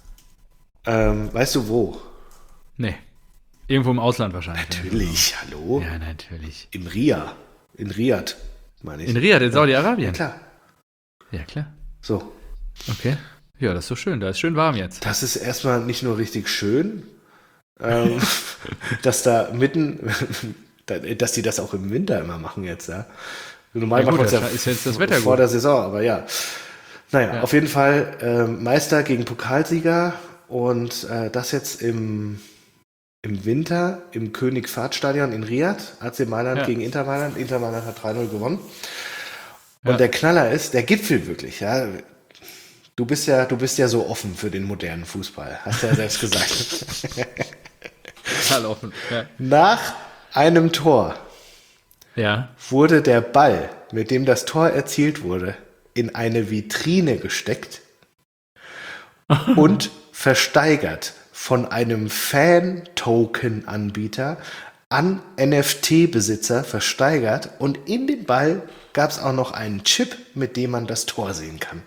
Ähm, weißt du wo? Nee. Irgendwo im Ausland wahrscheinlich. Natürlich, hallo? Ja, natürlich. In Ria. In Riyadh, meine ich. In Riyadh, in Saudi-Arabien. Klar. Ja, klar. So, Okay. Ja, das ist so schön. Da ist schön warm jetzt. das ist erstmal nicht nur richtig schön, ähm, dass da mitten, dass die das auch im Winter immer machen jetzt, ja. Normal Ja, gut, machen wir das ist jetzt das Wetter vor gut. der Saison, aber ja. Naja, Ja. auf jeden Fall ähm, Meister gegen Pokalsieger und äh, das jetzt im, im Winter im König-Fahd-Stadion in Riyadh, A C Mailand Ja. gegen Inter Mailand. Inter Mailand hat drei null gewonnen. Und Ja. der Knaller ist, der Gipfel wirklich, ja. Du bist ja, du bist ja so offen für den modernen Fußball, hast du ja selbst gesagt. Total offen. Ja. Nach einem Tor Ja. wurde der Ball, mit dem das Tor erzielt wurde, in eine Vitrine gesteckt und versteigert von einem Fan-Token-Anbieter an N F T-Besitzer versteigert und in dem Ball gab es auch noch einen Chip, mit dem man das Tor sehen kann.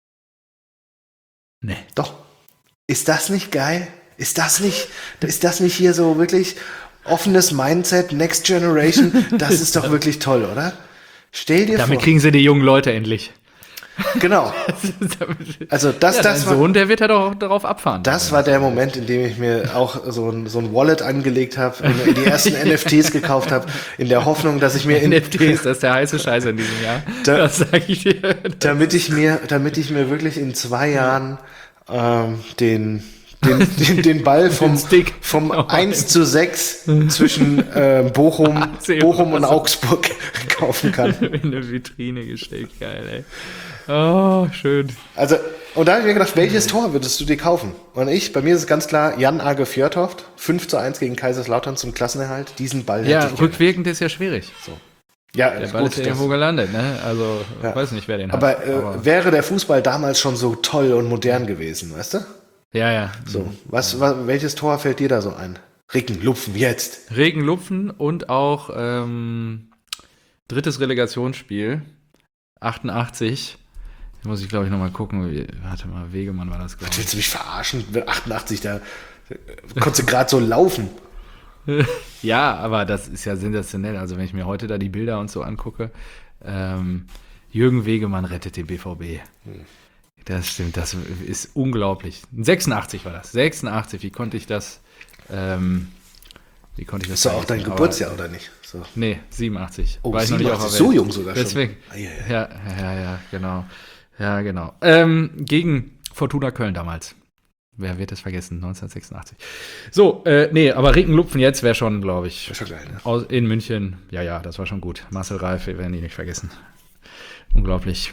Nee. Doch. Ist das nicht geil? Ist das nicht, ist das nicht hier so wirklich offenes Mindset, Next Generation? Das ist doch wirklich toll, oder? Stell dir Damit vor. kriegen sie die jungen Leute endlich. Genau. Also das, ja, das dein war, Sohn, der wird ja doch darauf abfahren. das war der Moment, in dem ich mir auch so ein, so ein Wallet angelegt habe, mir die ersten N F Ts gekauft habe, in der Hoffnung, dass ich mir in N F Ts, das ist der heiße Scheiß in diesem Jahr. Da- das sage ich dir. damit ich mir, damit ich mir wirklich in zwei Jahren ähm, den, den, den, den Ball vom, Den Stick. vom Oh, eins zu sechs zwischen äh, Bochum, Erzähl Bochum und was. Augsburg kaufen kann. In eine Vitrine gestellt, geil, ey. Oh, schön. Also, und da habe ich mir gedacht, welches Tor würdest du dir kaufen? Und ich, bei mir ist es ganz klar, Jan Age Fjørtoft, fünf zu eins gegen Kaiserslautern zum Klassenerhalt. Diesen Ball Ja, hätte ich gerne. rückwirkend ist ja schwierig. Ja, Der ist Ball gut, ist ja das- irgendwo gelandet, ne? Also, Ja. ich weiß nicht, wer den aber, hat. äh, wäre der Fußball damals schon so toll und modern gewesen, weißt du? ja, ja. So, was, was, welches Tor fällt dir da so ein? Ricken, lupfen, jetzt. Regen lupfen und auch ähm, drittes Relegationsspiel, achtundachtzig. Da muss ich, glaube ich, nochmal gucken. Wie- Warte mal, Wegemann war das, glaube ich. Willst du mich verarschen? achtundachtzig, da äh, konntest du gerade so laufen. Ja, aber das ist ja sensationell. Also wenn ich mir heute da die Bilder und so angucke, ähm, Jürgen Wegemann rettet den B V B. Das stimmt, das ist unglaublich. sechsundachtzig war das. sechsundachtzig, wie konnte ich das, ähm, wie konnte ich das Ist doch auch dein vergessen? Geburtsjahr, oder nicht? So. Aber, nee, siebenundachtzig. Oh, War ich noch nicht auf der siebenundachtzig, so Welt. jung sogar schon. Deswegen. Ah, ja, Ja, ja, ja, genau. Ja, genau. Ähm, gegen Fortuna Köln damals. Wer wird das vergessen? neunzehnhundertsechsundachtzig. So, äh, nee, aber Regenlupfen jetzt wäre schon, glaube ich, Wär schon geil, ne? aus, in München. Ja, ja, das war schon gut. Marcel Reif, wir werden die nicht vergessen. Unglaublich.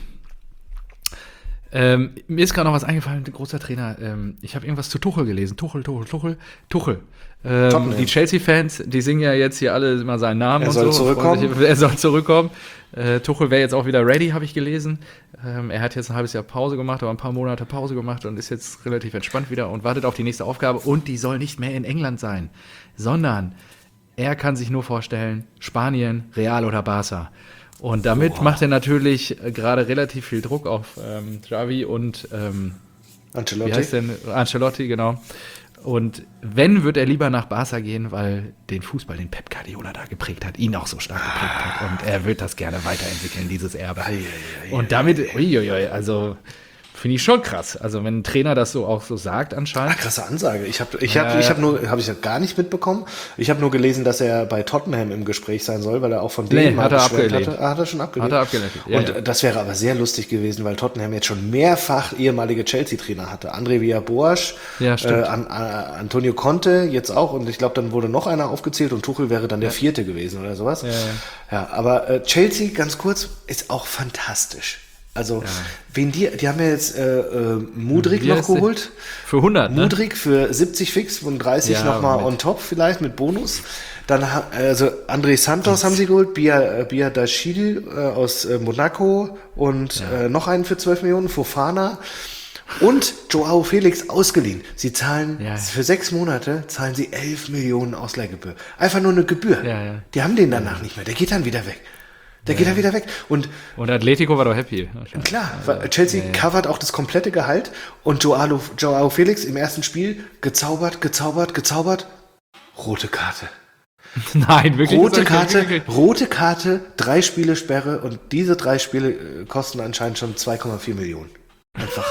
Ähm, mir ist gerade noch was eingefallen, großer Trainer. Ähm, ich habe irgendwas zu Tuchel gelesen. Tuchel, Tuchel, Tuchel, Tuchel. Ähm, Tottenham. die Chelsea-Fans, die singen ja jetzt hier alle immer seinen Namen Er und soll so. zurückkommen. Freuen sich- Er soll zurückkommen. Äh, Tuchel wäre jetzt auch wieder ready, habe ich gelesen. Ähm, er hat jetzt ein halbes Jahr Pause gemacht, aber ein paar Monate Pause gemacht und ist jetzt relativ entspannt wieder und wartet auf die nächste Aufgabe. Und die soll nicht mehr in England sein, sondern er kann sich nur vorstellen, Spanien, Real oder Barca. Und damit macht er natürlich äh, gerade relativ viel Druck auf ähm, Xavi und ähm, Ancelotti. wie heißt denn? Ancelotti, genau. Und wenn, wird er lieber nach Barca gehen, weil den Fußball, den Pep Guardiola da geprägt hat, ihn auch so stark geprägt hat. Und er wird das gerne weiterentwickeln, dieses Erbe. Ei, ei, ei, Und damit, uiuiui, also finde ich schon krass. Also wenn ein Trainer das so auch so sagt Ah, anscheinend. krasse Ansage. Ich habe ich Ja, hab, ich ja. hab nur, habe ich ja gar nicht mitbekommen. Ich habe nur gelesen, dass er bei Tottenham im Gespräch sein soll, weil er auch von denen Nee, mal hat er geschwärmt abgelehnt. hatte. Ah, hat er schon abgelehnt? Hat er abgelehnt, ja, Und ja. das wäre aber sehr lustig gewesen, weil Tottenham jetzt schon mehrfach ehemalige Chelsea-Trainer hatte. André Villas-Boas, Ja, stimmt. äh, an, an, Antonio Conte jetzt auch. Und ich glaube, dann wurde noch einer aufgezählt und Tuchel wäre dann der vierte gewesen oder sowas. Ja, ja. Ja, aber äh, Chelsea, ganz kurz, ist auch fantastisch. Also, wen die, die haben ja jetzt äh, äh, Mudryk Wie noch heißt der? geholt. Für hundert, ne? Mudryk für siebzig fix und dreißig Ja, nochmal mit- on top vielleicht mit Bonus. Dann ha- also André Santos haben sie geholt, Bia, äh, Bia Dashil äh, aus äh, Monaco und äh, noch einen für zwölf Millionen, Fofana. Und Joao Felix ausgeliehen. Sie zahlen Ja. für sechs Monate zahlen sie elf Millionen Ausleihgebühr. Einfach nur eine Gebühr. Ja, ja. Die haben den danach nicht mehr. Der geht dann wieder weg. Der geht dann wieder weg. Und Und Atletico war doch happy. klar, weil Chelsea covert auch das komplette Gehalt und Joao, Joao Felix im ersten Spiel gezaubert, gezaubert, gezaubert. Rote Karte. Nein, wirklich. Rote das hab ich Karte, wirklich- rote Karte, drei Spiele Sperre und diese drei Spiele äh, kosten anscheinend schon zwei Komma vier Millionen. Einfach.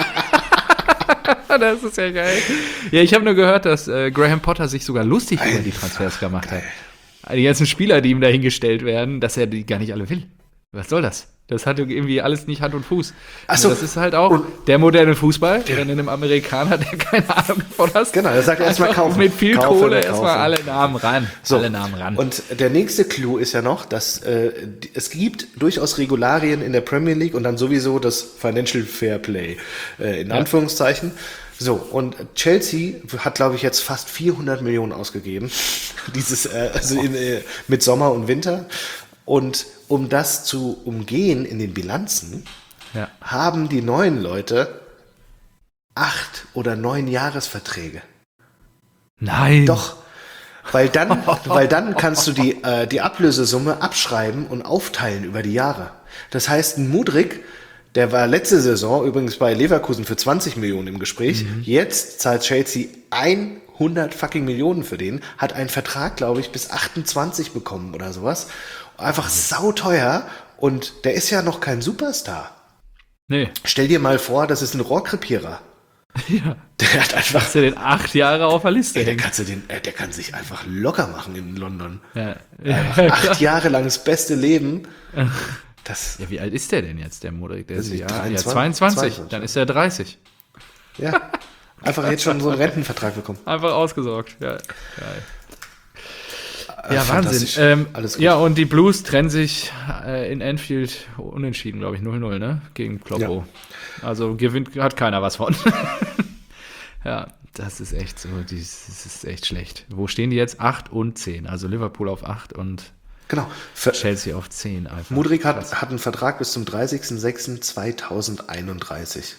Das ist ja geil. Ja, ich habe nur gehört, dass äh, Graham Potter sich sogar lustig über die Transfers gemacht hat. Die ganzen Spieler, die ihm dahingestellt werden, dass er die gar nicht alle will. Was soll das? Das hat irgendwie alles nicht Hand und Fuß. Ach so. Das ist halt auch Und- der moderne Fußball, während einem Amerikaner, der keine Ahnung von hast. Genau, der sagt erstmal einfach kaufen. Mit viel Kaufen, Kohle kaufen. erstmal alle Namen ran. So, Alle Namen ran. Und der nächste Clou ist ja noch, dass äh, die, es gibt durchaus Regularien in der Premier League und dann sowieso das Financial Fair Play äh, in Anführungszeichen. So, und Chelsea hat, glaube ich, jetzt fast vierhundert Millionen ausgegeben, dieses äh, also in, äh, mit Sommer und Winter. Und um das zu umgehen in den Bilanzen, ja. haben die neuen Leute acht oder neun Jahresverträge. Nein. Doch. Weil dann, weil dann kannst du die, äh, die Ablösesumme abschreiben und aufteilen über die Jahre. Das heißt, ein Mudryk, der war letzte Saison übrigens bei Leverkusen für zwanzig Millionen im Gespräch. Mhm. Jetzt zahlt Chelsea hundert fucking Millionen für den, hat einen Vertrag, glaube ich, bis achtundzwanzig bekommen oder sowas. Einfach sauteuer und der ist ja noch kein Superstar. Nee. Stell dir mal vor, das ist ein Rohrkrepierer. Ja. Der hat einfach. Hast du den acht Jahre auf der Liste? Ey, der, kannst du den, äh, der kann sich einfach locker machen in London. Ja. Einfach Ja, acht Jahre lang das beste Leben. Das, ja, wie alt ist der denn jetzt, der Mudryk? Der ist ja, dreiundzwanzig, ja zweiundzwanzig, zweiundzwanzig. Dann ist er dreißig. Ja, einfach jetzt schon so einen Rentenvertrag bekommen. Einfach ausgesorgt. Ja, geil. Äh, Ja, Wahnsinn. Ähm, Alles gut. Ja, und die Blues trennen sich äh, in Anfield unentschieden, glaube ich, null null, ne? Gegen Kloppo. Ja. Also gewinnt, hat keiner was von. Ja, das ist echt so, das ist echt schlecht. Wo stehen die jetzt? acht und zehn. Also Liverpool auf acht und genau. Chelsea auf zehn. Einfach. Mudryk hat, hat einen Vertrag bis zum dreißigsten sechsten zweitausendeinunddreißig.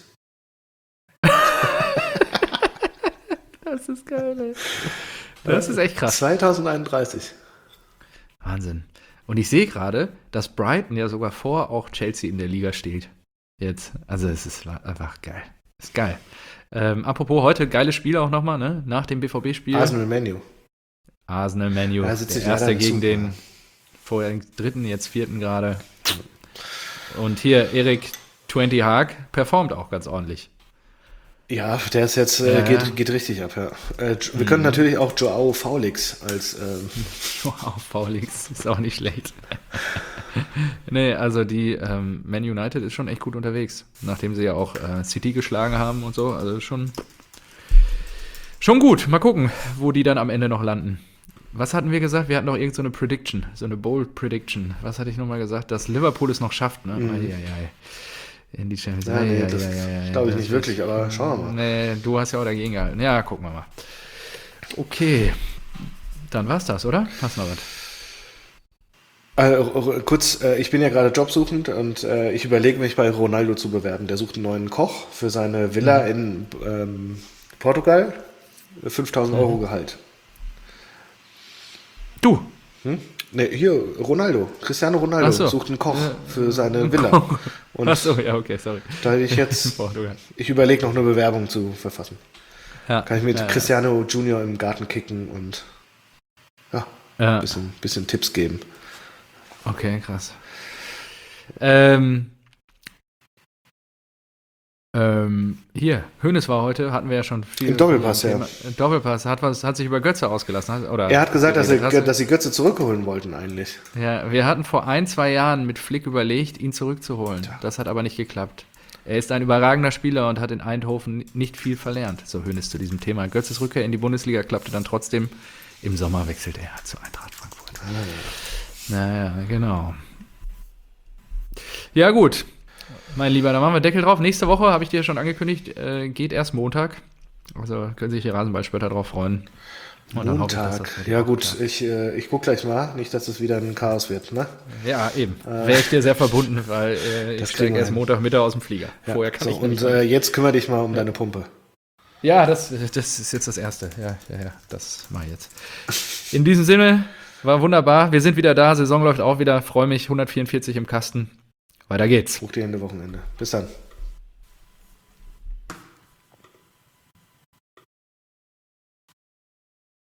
Das ist geil, ey. Das ist echt krass. zweitausendeinunddreißig. Wahnsinn. Und ich sehe gerade, dass Brighton ja sogar vor auch Chelsea in der Liga steht. Jetzt. Also es ist einfach geil. Ist geil. Ähm, apropos heute, geile Spiele auch nochmal, ne? Nach dem B V B-Spiel. Arsenal Manu. Arsenal Manu. Der erste gegen den vorher den dritten, jetzt vierten gerade. Und hier, Erik Twenty Haag performt auch ganz ordentlich. Ja, der ist jetzt, äh, ja. geht, geht richtig ab, ja. Äh, wir mhm. können natürlich auch Joao Faulix als ähm Joao Faulix ist auch nicht schlecht. Nee, also die ähm, Man United ist schon echt gut unterwegs, nachdem sie ja auch äh, City geschlagen haben und so, also schon schon gut. Mal gucken, wo die dann am Ende noch landen. Was hatten wir gesagt? Wir hatten noch irgend so eine Prediction, so eine Bold Prediction. Was hatte ich nochmal gesagt? Dass Liverpool es noch schafft, ne? Mhm. Eieiei. In die Champions League. Ja, nee, ja, das ja, ja, ja, glaube ich das nicht wirklich, aber schauen wir mal. Nee, du hast ja auch dagegen gehalten. Ja, gucken wir mal. Okay, dann war's das, oder? Hast du noch was? Äh, kurz, äh, ich bin ja gerade jobsuchend und äh, ich überlege mich bei Ronaldo zu bewerben. Der sucht einen neuen Koch für seine Villa mhm. in ähm, Portugal. fünftausend Euro mhm. Gehalt. Du? Hm? Ne, hier, Ronaldo. Cristiano Ronaldo so. sucht einen Koch für seine Villa. Und Ach so, ja, okay, sorry. Da ich jetzt, ich überlege noch eine Bewerbung zu verfassen. Ja, Kann ich mit ja, Cristiano ja. Junior im Garten kicken und ja, ja. Ein bisschen, bisschen Tipps geben. Okay, krass. Ähm, ähm, hier, Hoeneß war heute, hatten wir ja schon viel. Im Doppelpass, ja. Im Doppelpass, hat, was, hat sich über Götze ausgelassen. Oder er hat gesagt, dass, er, du, dass sie Götze zurückholen wollten eigentlich. Ja, wir hatten vor ein, zwei Jahren mit Flick überlegt, ihn zurückzuholen. Ja. Das hat aber nicht geklappt. Er ist ein überragender Spieler und hat in Eindhoven nicht viel verlernt. So Hoeneß zu diesem Thema. Götzes Rückkehr in die Bundesliga klappte dann trotzdem. Im Sommer wechselte er zu Eintracht Frankfurt. Ah, ja. Naja, genau. Ja, gut. Mein Lieber, dann machen wir Deckel drauf. Nächste Woche, habe ich dir schon angekündigt, äh, geht erst Montag. Also können sich die Rasenballspötter drauf freuen. Und dann Montag. Hoffe ich, dass das ja gut, ich, äh, ich gucke gleich mal. Nicht, dass es wieder ein Chaos wird, ne? Ja, eben. Äh, Wäre ich dir sehr verbunden, weil äh, ich steige erst Montagmittag aus dem Flieger. Ja, Vorher kann so, ich nicht. Und äh, jetzt kümmere dich mal um ja. deine Pumpe. Ja, das, das ist jetzt das Erste. Ja, ja, ja, das mache ich jetzt. In diesem Sinne, war wunderbar. Wir sind wieder da. Saison läuft auch wieder. Freue mich. hundertvierundvierzig im Kasten. Weiter geht's. Fruchtierende Wochenende. Bis dann.